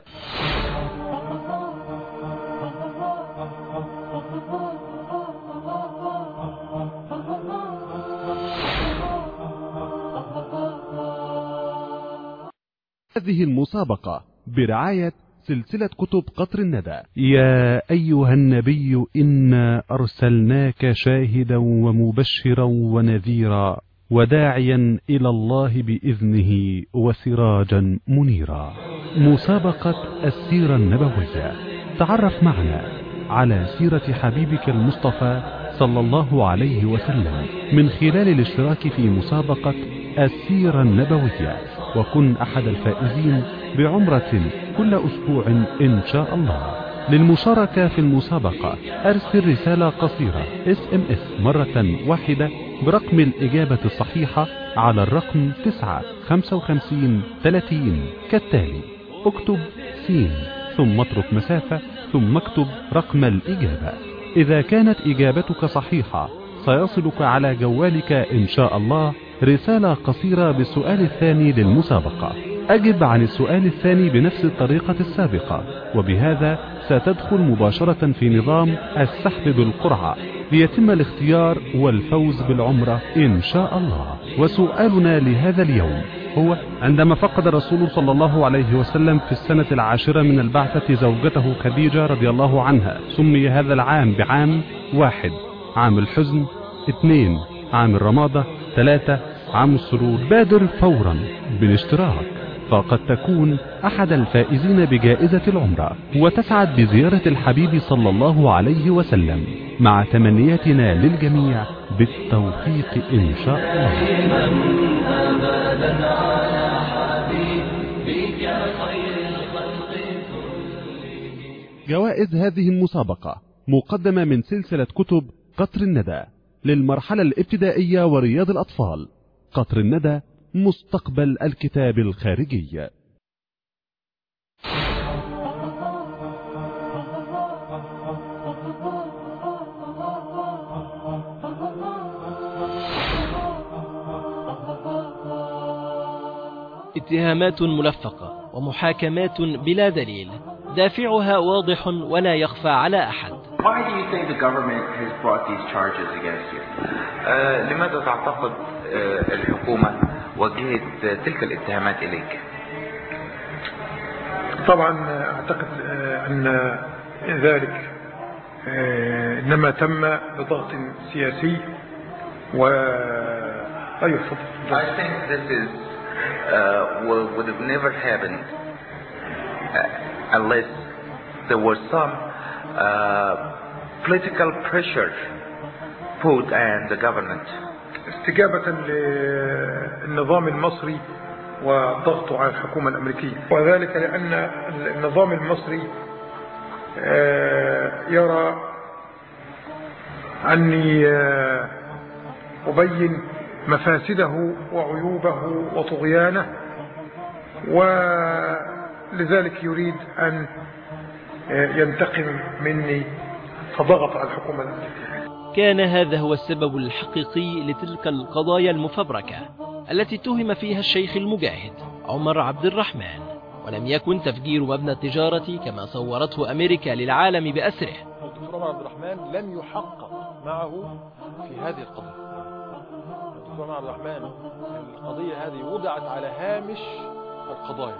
هذه المسابقة برعاية سلسلة كتب قطر الندى. يا أيها النبي إنا أرسلناك شاهدا ومبشرا ونذيرا وداعيا إلى الله بإذنه وسراجا منيرا. مسابقة السيرة النبوية، تعرف معنا على سيرة حبيبك المصطفى صلى الله عليه وسلم من خلال الاشتراك في مسابقة السيرة النبوية، وكن أحد الفائزين بعمرة كل أسبوع إن شاء الله. للمشاركة في المسابقة أرسل رسالة قصيرة اس ام اس مرة واحدة برقم الإجابة الصحيحة على الرقم تسعة خمسة وخمسين ثلاثين كالتالي: اكتب سين ثم اترك مسافة ثم اكتب رقم الإجابة. إذا كانت إجابتك صحيحة سيصلك على جوالك إن شاء الله رسالة قصيرة بالسؤال الثاني للمسابقة. أجب عن السؤال الثاني بنفس الطريقة السابقة، وبهذا ستدخل مباشرة في نظام السحب بالقرعة ليتم الاختيار والفوز بالعمرة إن شاء الله. وسؤالنا لهذا اليوم هو: عندما فقد الرسول صلى الله عليه وسلم في السنة العاشرة من البعثة زوجته خديجة رضي الله عنها سمي هذا العام بعام: واحد عام الحزن، اثنين عام الرمادة، ثلاثة عام السرور. بادر فورا بالاشتراك، فقد تكون أحد الفائزين بجائزة العمرة وتسعد بزيارة الحبيب صلى الله عليه وسلم، مع تمنياتنا للجميع بالتوفيق إن شاء الله. جوائز هذه المسابقة مقدمة من سلسلة كتب قطر الندى للمرحلة الابتدائية ورياض الأطفال. قطر الندى، مستقبل الكتاب الخارجي. اتهامات ملفقة ومحاكمات بلا دليل، دافعها واضح ولا يخفى على أحد. Why do you think the government has brought these charges against you? uh, لماذا تعتقد uh, الحكومة وجهت uh, تلك الاتهامات إليك؟ طبعا أعتقد uh, أن ذلك uh, إنما تم بضغط سياسي و أيوة تفضل. I think this is uh, would have never happened uh, unless there was some uh, political pressure put on the government. استجابة للنظام المصري وضغطه على الحكومة الأمريكية، وذلك لأن النظام المصري يرى أني أبين مفاسده وعيوبه وطغيانه، ولذلك يريد أن ينتقم مني فضغط على الحكومة الأمريكية. كان هذا هو السبب الحقيقي لتلك القضايا المفبركة التي اتهم فيها الشيخ المجاهد عمر عبد الرحمن، ولم يكن تفجير مبنى التجارة كما صورته أمريكا للعالم بأسره الدكتور عمر عبد الرحمن لم يحقق معه في هذه القضية. الدكتور عمر عبد الرحمن القضية هذه وضعت على هامش القضايا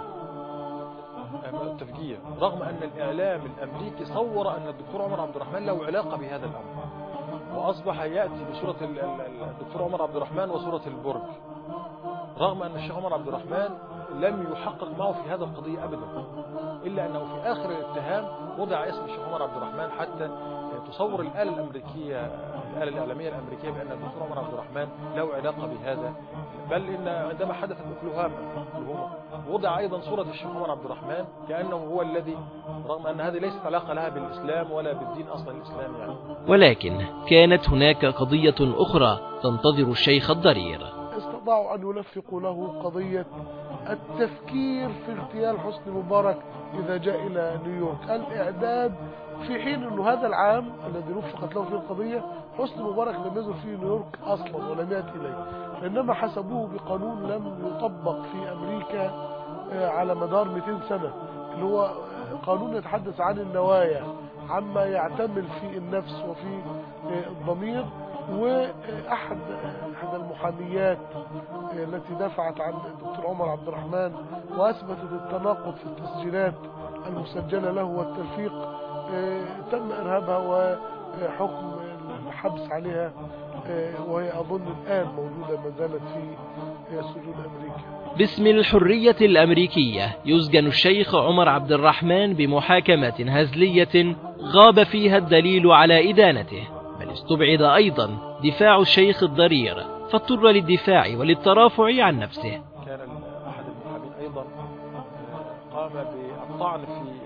التفجير، رغم أن الإعلام الأمريكي صور أن الدكتور عمر عبد الرحمن له علاقة بهذا الأمر، وأصبح يأتي بصورة الدكتور عمر عبد الرحمن وصورة البرج، رغم أن الشيخ عمر عبد الرحمن لم يحقق معه في هذه القضية أبدا، إلا أنه في آخر الاتهام وضع اسم الشيخ عمر عبد الرحمن حتى تصور الآلة الأمريكية الآلة الإعلامية الأمريكية بأن الدكتور عمر عبد الرحمن له علاقة بهذا. بل إن عندما حدثت أوكلاهوما وضع أيضا صورة الشيخ عمر عبد الرحمن كأنه هو الذي، رغم أن هذه ليست علاقة لها بالإسلام ولا بالدين أصلا الإسلامي يعني. ولكن كانت هناك قضية أخرى تنتظر الشيخ الضرير. استطاعوا أن يلفقوا له قضية التفكير في اغتيال حسني مبارك إذا جاء إلى نيويورك، الإعداد، في حين أنه هذا العام الذي رفقت له فيه القضية حسني مبارك لم يزل في نيويورك أصلا ولم يأتي إليه، إنما حسبوه بقانون لم يطبق في أمريكا على مدار مئتين سنة، اللي هو قانون يتحدث عن النوايا، عما يعتمل في النفس وفي الضمير. وأحد أحد المحاميات التي دفعت عن الدكتور عمر عبد الرحمن وأثبتت التناقض في التسجيلات المسجلة له والتلفيق تم إرهابها وحكم الحبس عليها، وهي أظن الآن موجودة ما زالت في سجون أمريكا. باسم الحرية الأمريكية يسجن الشيخ عمر عبد الرحمن بمحاكمة هزلية غاب فيها الدليل على إدانته، بل استبعد أيضا دفاع الشيخ الضرير فاضطر للدفاع وللترافع عن نفسه. كان أحد المحامين أيضا قام بالطعن في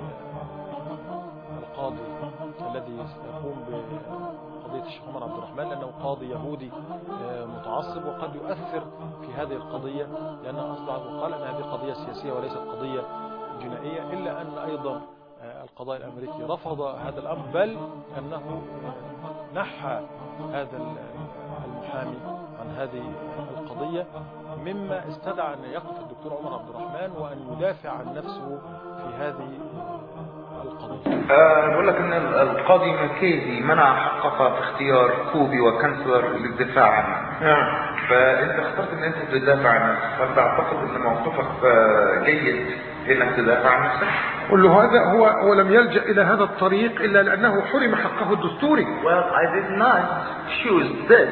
القاضي الذي يقوم بقضية الشيخ عمر عبد الرحمن، لأنه قاضي يهودي متعصب وقد يؤثر في هذه القضية، لأنه أصدع وقال أن هذه قضية سياسية وليست قضية جنائية، إلا أن أيضا القضاء الأمريكي رفض هذا الأمر، بل أنه نحى هذا المحامي عن هذه القضية، مما استدعى أن يقف الدكتور عمر عبد الرحمن وأن يدافع عن نفسه في هذه القضية. أه بقول لك أن القاضي ماكيزي منع حقه في اختيار كوبي وكانسلر للدفاع عنه. نعم. فأنت اخترت أن أنت تدافع عن نفسك، فأنت أعتقد أن موقفك جيد أنك تدافع عن نفسك؟ قل له هذا هو هو لم يلجأ إلى هذا الطريق إلا لأنه حرم حقه الدستوري. Well, I did not choose this.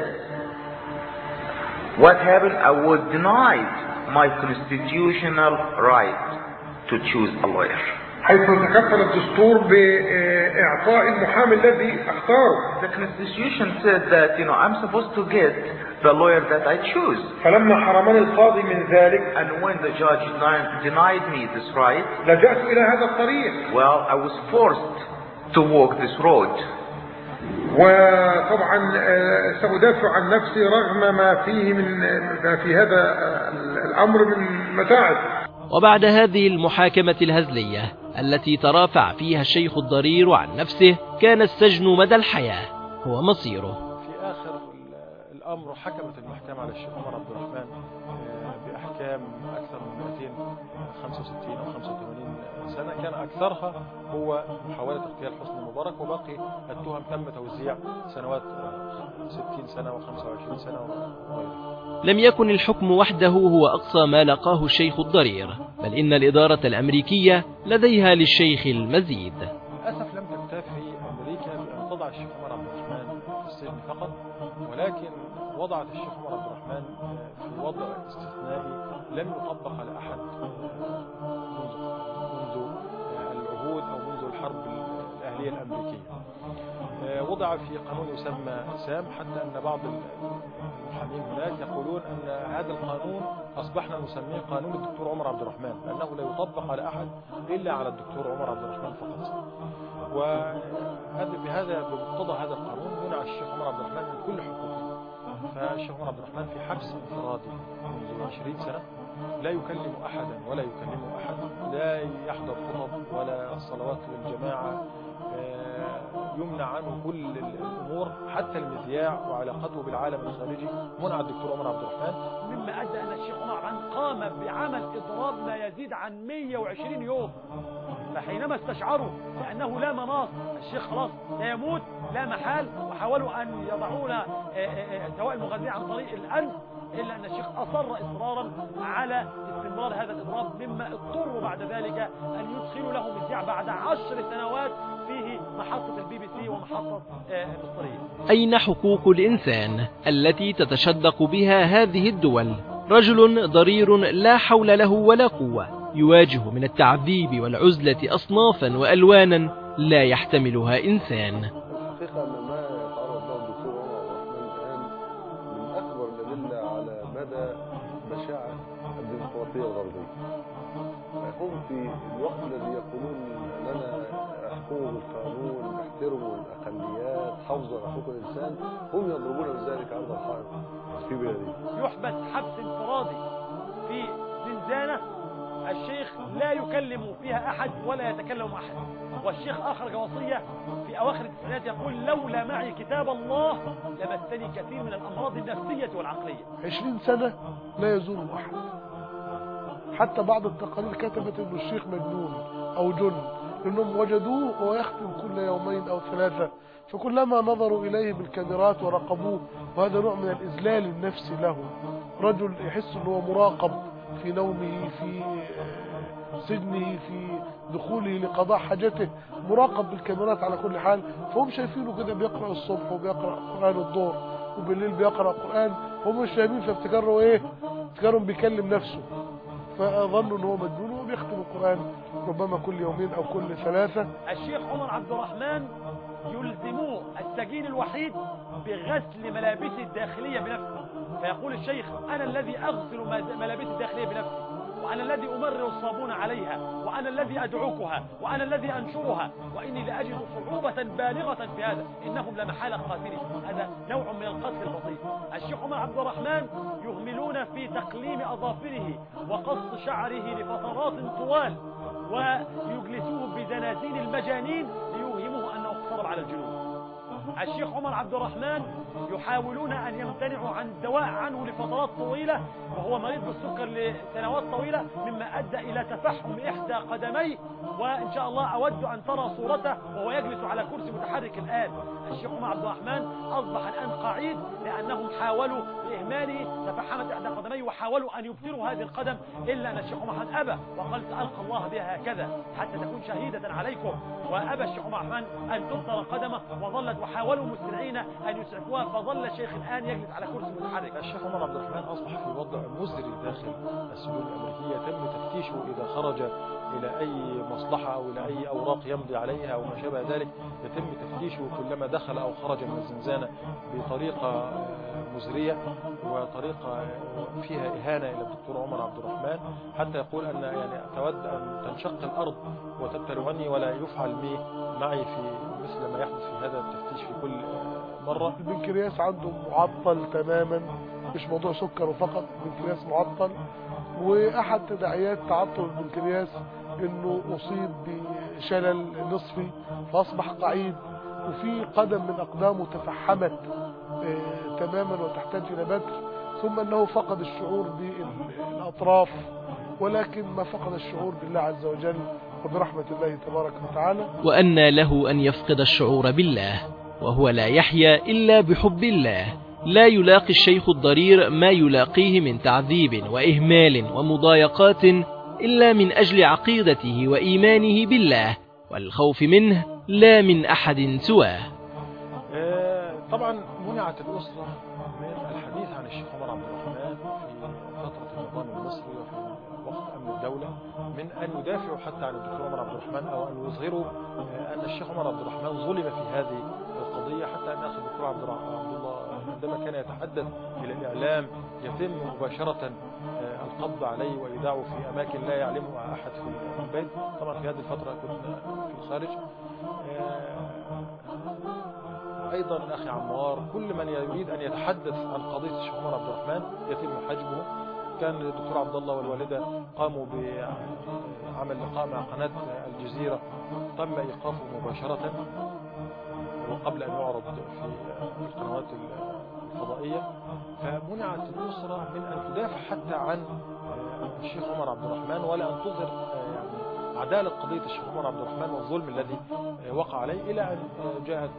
What happened? I was denied my constitutional right to choose a lawyer. حيث تكفل الدستور بإعطاء المحامي الذي اختاره. The constitution said that you know I'm supposed to get the lawyer that I choose. فلما حرمني القاضي من ذلك. And when the judge denied me this right. لجأت إلى هذا الطريق. Well, I was forced to walk this road. وطبعا سأدافع عن نفسي رغم ما فيه من ما في هذا الأمر من متاعب. وبعد هذه المحاكمة الهزلية التي ترافع فيها الشيخ الضرير عن نفسه، كان السجن مدى الحياة هو مصيره. في آخر الأمر حكمت المحكمة على الشيخ عمر عبد الرحمن بأحكام أكثر من مئتين وخمسة وستين أو خمسة وثمانين سنة، كان أكثرها هو محاولة اغتيال حسني مبارك، وباقي التهم تم توزيع سنوات ستين سنة وخمسة وعشرين سنة وغيرها. لم يكن الحكم وحده هو أقصى ما لقاه الشيخ الضرير، بل إن الإدارة الأمريكية لديها للشيخ المزيد. للأسف لم تكتفي أمريكا بأن تضع الشيخ عمر عبد الرحمن في السجن فقط، ولكن وضعت الشيخ عمر عبد الرحمن في وضع استثنائي لم يطبق على أحد منذ منذ العهود أو منذ الحرب الأهلية الأمريكية. وضع في قانون يسمى سام، حتى أن بعض المحامين هناك يقولون أن هذا القانون أصبحنا نسميه قانون الدكتور عمر عبد الرحمن، لأنه لا يطبق على أحد إلا على الدكتور عمر عبد الرحمن فقط. وهذا بهذا بمقتضى هذا القانون منع الشيخ عمر عبد الرحمن من كل حقوقه. فالشيخ عمر عبد الرحمن في حبس انفرادي منذ عشرين سنة، لا يكلم أحدا ولا يكلمه أحد، لا يحضر خطب ولا الصلوات للجماعة، يمنع عنه كل الأمور حتى المذياع وعلاقته بالعالم الخارجي منع الدكتور عمر عبد الرحمن. مما أدى أن الشيخ عمر عبد الرحمن قام بعمل إضراب ما يزيد عن مئة وعشرين يوم. فحينما استشعروا لأنه لا مناص، الشيخ خلاص سيموت لا محال، وحاولوا أن يضعون سواء المغذية عن طريق الأنف، إلا أن الشيخ أصر إصرارا على استمرار هذا الإضراب، مما اضطروا بعد ذلك أن يدخلوا له مذياع بعد عشر سنوات فيه محطة البي بي سي ومحطة مصرية. أين حقوق الإنسان التي تتشدق بها هذه الدول؟ رجل ضرير لا حول له ولا قوة يواجه من التعذيب والعزلة أصنافا وألوانا لا يحتملها إنسان. الحقيقة أن ما يتعرض له الدكتور عمر عبد الرحمن الآن من أكبر الأدلة على مدى بشاعة الديمقراطية الغربية. هم في الوقت الذي يقولون لنا احكموا بالقانون، احترموا الأقليات، حافظوا على حقوق الإنسان، هم يضربون بذلك عرض الحائط في بلادهم. يحبس حبس انفرادي في زنزانة، الشيخ لا يكلم فيها أحد ولا يتكلم أحد، والشيخ أخرج وصية في أواخر التسعينات يقول لولا معي كتاب الله لمسني كثير من الأمراض النفسية والعقلية. عشرين سنة لا يزور أحد، حتى بعض التقارير كتبت أن الشيخ مجنون أو جن، لأنهم وجدوه ويختم كل يومين أو ثلاثة، فكلما نظروا إليه بالكاميرات وراقبوه، وهذا نوع من الإذلال النفسي له. رجل يحس أنه مراقب في نومه، في سجنه، في دخوله لقضاء حاجته، مراقب بالكاميرات على كل حال. فهم شايفينه كده بيقرأ الصبح وبيقرأ قرآن الظهر وبالليل بيقرأ قرآن، هم مش فاهمين، فافتكروا ايه؟ افتكروا بيكلم نفسه، فظنوا ان هو مجنون وبيختم القرآن ربما كل يومين او كل ثلاثة. الشيخ عمر عبد الرحمن يلزموه السجين الوحيد بغسل ملابسه الداخلية بنفسه، فيقول الشيخ أنا الذي أغسل ملابسي الداخلية بنفسي، وأنا الذي أمرر الصابون عليها، وأنا الذي أدعوكها، وأنا الذي أنشرها، وإني لأجد صعوبة بالغة في هذا، إنهم لمحالة قاتلين. هذا نوع من القتل البسيط. الشيخ عمر عبد الرحمن يهملون في تقليم أظافره وقص شعره لفترات طوال، ويجلسوه بزنازين المجانين ليوهموه أنه اقترب على الجنون. الشيخ عمر عبد الرحمن يحاولون أن يمتنعوا عن الدواء عنه لفترات طويلة، وهو مريض بالسكر لسنوات طويلة، مما أدى إلى تفحم إحدى قدميه، وإن شاء الله أود أن ترى صورته وهو يجلس على كرسي متحرك الآن. الشيخ عمر عبد الرحمن أصبح الآن قعيد لأنهم حاولوا بإهماله، تفحمت إحدى قدميه وحاولوا أن يبتروا هذه القدم، إلا أن الشيخ عمر أبى وقال سألقى الله بها هكذا حتى تكون شهيدة عليكم، وأبى الشيخ عمر الرحمن أن تبتر قدمه، وظلت وحاولوا مسرعين أن يسعفوها، فظل الشيخ الآن يجلس على كرسي متحرك. الشيخ عمر عبد الرحمن أصبح في وضع مزري داخل السجون الأمريكية، تم تفتيشه إذا خرج إلى أي مصلحة أو إلى أي أوراق يمضي عليها أو ما شابه ذلك، يتم تفتيشه كلما دخل أو خرج من الزنزانة بطريقة مزرية وطريقة فيها إهانة إلى الدكتور عمر عبد الرحمن، حتى يقول أن يعني أتود أن تنشق الأرض وتبتلعني ولا يفعل بي معي في مثل ما يحدث في هذا التفتيش في كل مرة. البنكرياس عنده معطل تماما، مش موضوع سكر فقط، البنكرياس معطل، وأحد تداعيات تعطل البنكرياس انه اصيب بشلل نصفي فاصبح قعيد، وفي قدم من اقدامه تفحمت آه تماما وتحتاج الى بتر، ثم انه فقد الشعور بالاطراف، ولكن ما فقد الشعور بالله عز وجل وبرحمة الله تبارك وتعالى. وأن له أن يفقد الشعور بالله وهو لا يحيا إلا بحب الله. لا يلاقي الشيخ الضرير ما يلاقيه من تعذيب وإهمال ومضايقات إلا من أجل عقيدته وإيمانه بالله والخوف منه لا من أحد سواه. طبعا منعت الأسرة من الحديث عن الشيخ عمر عبد الرحمن في فترة النظام المصري وفي وقت أمن الدولة من أن يدافعوا حتى عن الدكتور عمر عبد الرحمن أو أن يظهروا أن الشيخ عمر عبد الرحمن ظلم في هذه القضية، حتى أن أخي الدكتور عبد الله عندما كان يتحدث إلى الإعلام يتم مباشرة القبض عليه وإيداعه في أماكن لا يعلمها أحد في البيت. طبعا في هذه الفترة كنا في الخارج. أيضا أخي عمار، كل من يريد أن يتحدث عن قضية الشيخ عمر عبد الرحمن يتم حجبه. كان الدكتور عبد الله والوالدة قاموا بعمل لقاء مع قناة الجزيرة، تم إيقافه مباشرة. وقبل أن يعرض في القنوات الفضائية، فمنعت الأسرة من أن تدافع حتى عن الشيخ عمر عبد الرحمن ولا أن تظهر يعني عدالة قضية الشيخ عمر عبد الرحمن والظلم الذي وقع عليه، إلى أن جاءت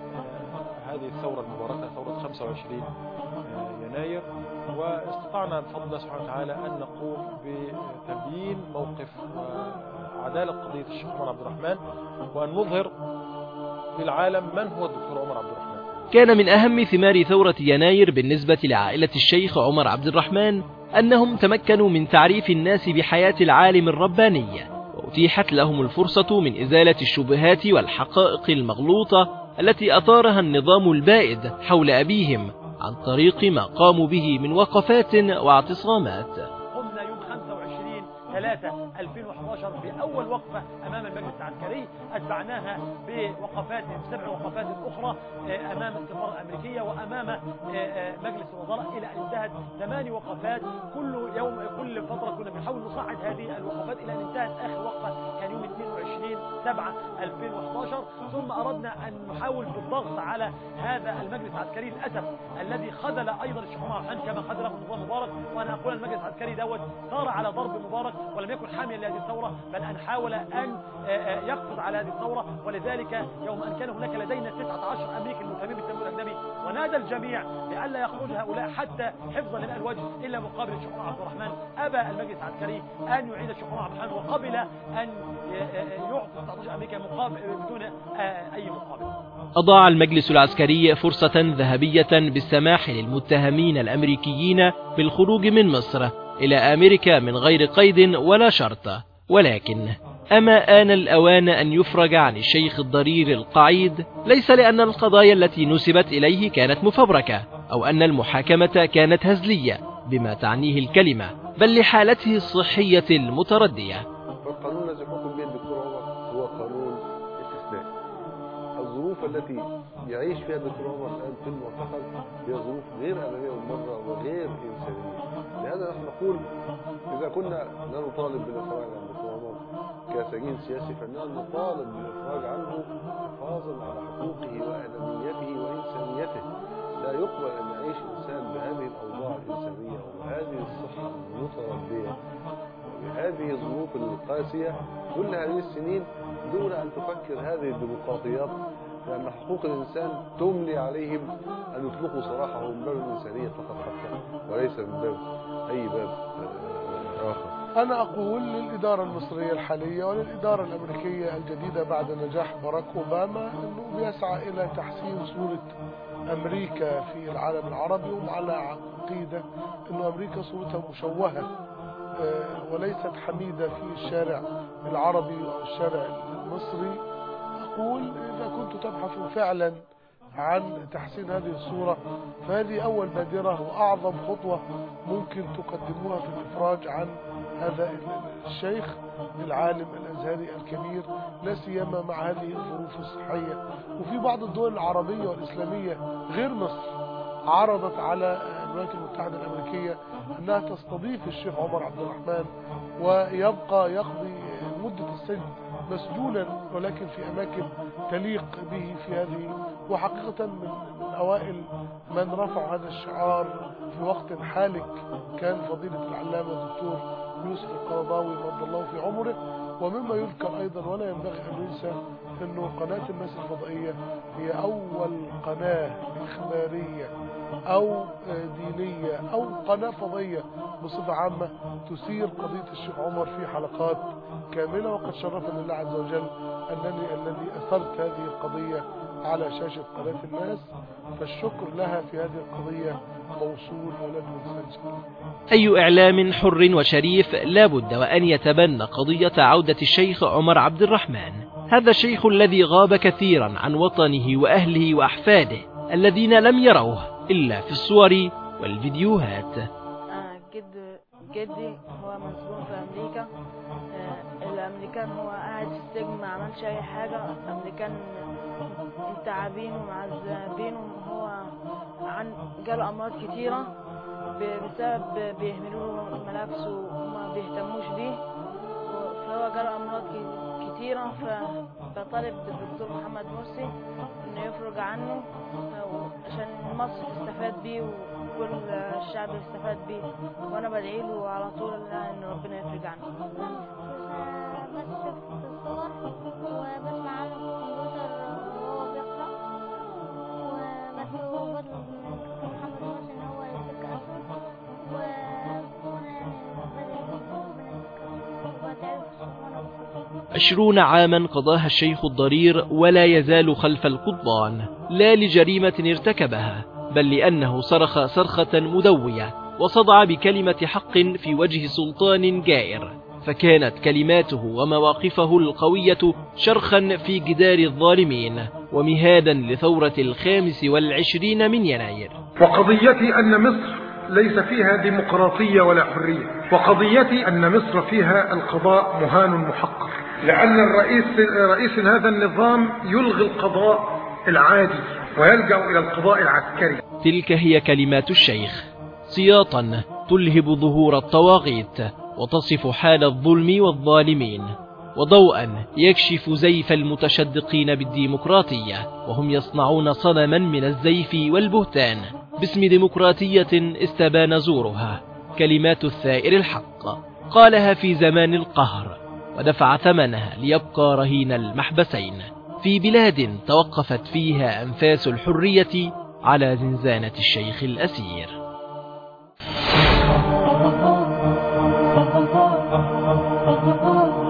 هذه الثورة المباركة ثورة خمسة وعشرين يناير، واستطعنا بفضل الله سبحانه وتعالى أن نقوم بتبيين موقف وعدالة قضية الشيخ عمر عبد الرحمن، وأن نظهر للعالم من هو الدكتور عمر عبد الرحمن. كان من أهم ثمار ثورة يناير بالنسبة لعائلة الشيخ عمر عبد الرحمن أنهم تمكنوا من تعريف الناس بحياة العالم الرباني، وأتيحت لهم الفرصة من إزالة الشبهات والحقائق المغلوطة التي أثارها النظام البائد حول أبيهم عن طريق ما قاموا به من وقفات واعتصامات. قمنا يوم خمسة وعشرين ثلاثة ألفين وأحد عشر بأول وقفة أمام المجلس العسكري، أتبعناها بوقفات سبع وقفات أخرى أمام السفارة الأمريكية وأمام مجلس الوزراء، إلى أن انتهت ثماني وقفات. كل يوم كل فترة كنا بنحاول نصعد هذه الوقفات إلى أن انتهت آخر وقفة كان يوم اثنين وعشرين سبعة ألفين وأحد عشر. ثم أردنا أن نحاول بالضغط على هذا المجلس العسكري للأسف الذي خذل أيضا الشيخ عمر عبد الرحمن كما خذله النظام مبارك. وأنا أقول المجلس العسكري دوت ثار على ضرب مبارك ولم يكن حاميا لهذه الثورة، بل أن حاول أن يقفز على هذه الثورة. ولذلك يوم أن كان هناك لدينا تسعة عشر أمريكي المتهمين بالتمويل الأجنبي، ونادى الجميع بألا يخرج هؤلاء حتى حفظا للألواج إلا مقابل الشيخ عمر عبد الرحمن. أبى المجلس العسكري أن يعيد الشيخ عمر عبد الرحمن، وقبل أن يعطي تسعة عشر أمريكا مقابل بدون أي مقابل. أضاع المجلس العسكري فرصة ذهبية بالسماح للمتهمين الأمريكيين بالخروج من مصر إلى أمريكا من غير قيد ولا شرط. ولكن أما آن الأوان أن يفرج عن الشيخ الضرير القعيد، ليس لأن القضايا التي نسبت إليه كانت مفبركة أو أن المحاكمة كانت هزلية بما تعنيه الكلمة، بل لحالته الصحية المتردية. فالقانون الذي حكم به الدكتور عمر هو قانون استثنائي. الظروف التي يعيش فيها الدكتور عمر الآن في المعتقل هي ظروف غير آدمية بالمرة وغير إنسانية. لهذا نحن نقول إذا كنا لا نطالب بالإفراج عن الدكتور عمر كسجين سياسي، فإننا نطالب بالإفراج عنه حفاظا على حقوقه وآدميته وإنسانيته. لا يقبل أن يعيش إنسان بهذه الأوضاع الإنسانية وبهذه الصحة المتردية وبهذه الظروف القاسية كل هذه السنين دون أن تفكر هذه الديمقراطيات، لأن حقوق الإنسان تملي عليهم أن يطلقوا سراحه من باب الإنسانية فقط حتى، وليس من باب أي باب آخر. أنا أقول للإدارة المصرية الحالية وللإدارة الأمريكية الجديدة بعد نجاح باراك أوباما أنه بيسعى إلى تحسين صورة أمريكا في العالم العربي، وهم على عقيدة أنه أمريكا صورتها مشوهة وليست حميدة في الشارع العربي أو الشارع المصري. أقول إذا كنت تبحث فعلا عن تحسين هذه الصورة فهذه أول بادرة وأعظم خطوة ممكن تقدموها في الإفراج عن هذا الشيخ العالم الأزهري الكبير، لا سيما مع هذه الظروف الصحية. وفي بعض الدول العربية والإسلامية غير مصر عرضت على الولايات المتحدة الأمريكية أنها تستضيف الشيخ عمر عبد الرحمن ويبقى يقضي مدة السجن مسجونا، ولكن في أماكن تليق به في هذه. وحقيقة من أوائل من رفع هذا الشعار في وقت حالك كان فضيلة العلامة الدكتور يوسف القرضاوي رضي الله في عمره. ومما يذكر أيضا ولا ينبغي أن ينسى أنه قناة الناس الفضائية هي أول قناة إخبارية أو دينية أو قناة فضائية بصفة عامة تثير قضية الشيخ عمر في حلقات كاملة. وقد شرفني الله عز وجل أنني الذي أثرت هذه القضية على شاشة قناة الناس، فالشكر لها في هذه القضية موصول ولن ننسى. أي إعلام حر وشريف لا بد وأن يتبنى قضية عودة الشيخ عمر عبد الرحمن، هذا الشيخ الذي غاب كثيرا عن وطنه وأهله وأحفاده الذين لم يروه إلا في الصور والفيديوهات. آه جد جدي هو مسجون في أمريكا. آه الأمريكان هو قاعد في السجن ما عملش أي حاجة. الأمريكان متعبين ومعذبين، وهو عن جاله أمراض كتيرة بسبب بيهملوا ملابسه وما بيهتموش بيه، فهو جاله أمراض كتيرة كتيرة، فبطالب بالدكتور محمد مرسي إنه يفرج عنه عشان مصر تستفاد بيه وكل الشعب يستفاد بيه، وأنا بدعي له على طول إن ربنا يفرج عنه. بس شفت الصور وبسمع عنه في الكمبيوتر وهو بيقرأ، وبس هو بطلب من الدكتور محمد مرسي إن هو يفك أسره، وأنا يعني بدعي له ربنا يفك أسره وبدعي له. عشرون عاما قضاها الشيخ الضرير ولا يزال خلف القضبان، لا لجريمة ارتكبها، بل لأنه صرخ صرخة مدوية وصدع بكلمة حق في وجه سلطان جائر، فكانت كلماته ومواقفه القوية شرخا في جدار الظالمين ومهادا لثورة الخامس والعشرين من يناير. وقضيتي أن مصر ليس فيها ديمقراطية ولا حرية، وقضيتي أن مصر فيها القضاء مهان محقر، لأن الرئيس رئيس هذا النظام يلغي القضاء العادي ويلجأ إلى القضاء العسكري. تلك هي كلمات الشيخ، سياطا تلهب ظهور الطواغيت وتصف حال الظلم والظالمين، وضوءا يكشف زيف المتشدقين بالديمقراطية وهم يصنعون صنما من الزيف والبهتان باسم ديمقراطية استبان زورها. كلمات الثائر الحق قالها في زمان القهر ودفع ثمنها ليبقى رهين المحبسين في بلاد توقفت فيها أنفاس الحرية على زنزانة الشيخ الأسير. Oh,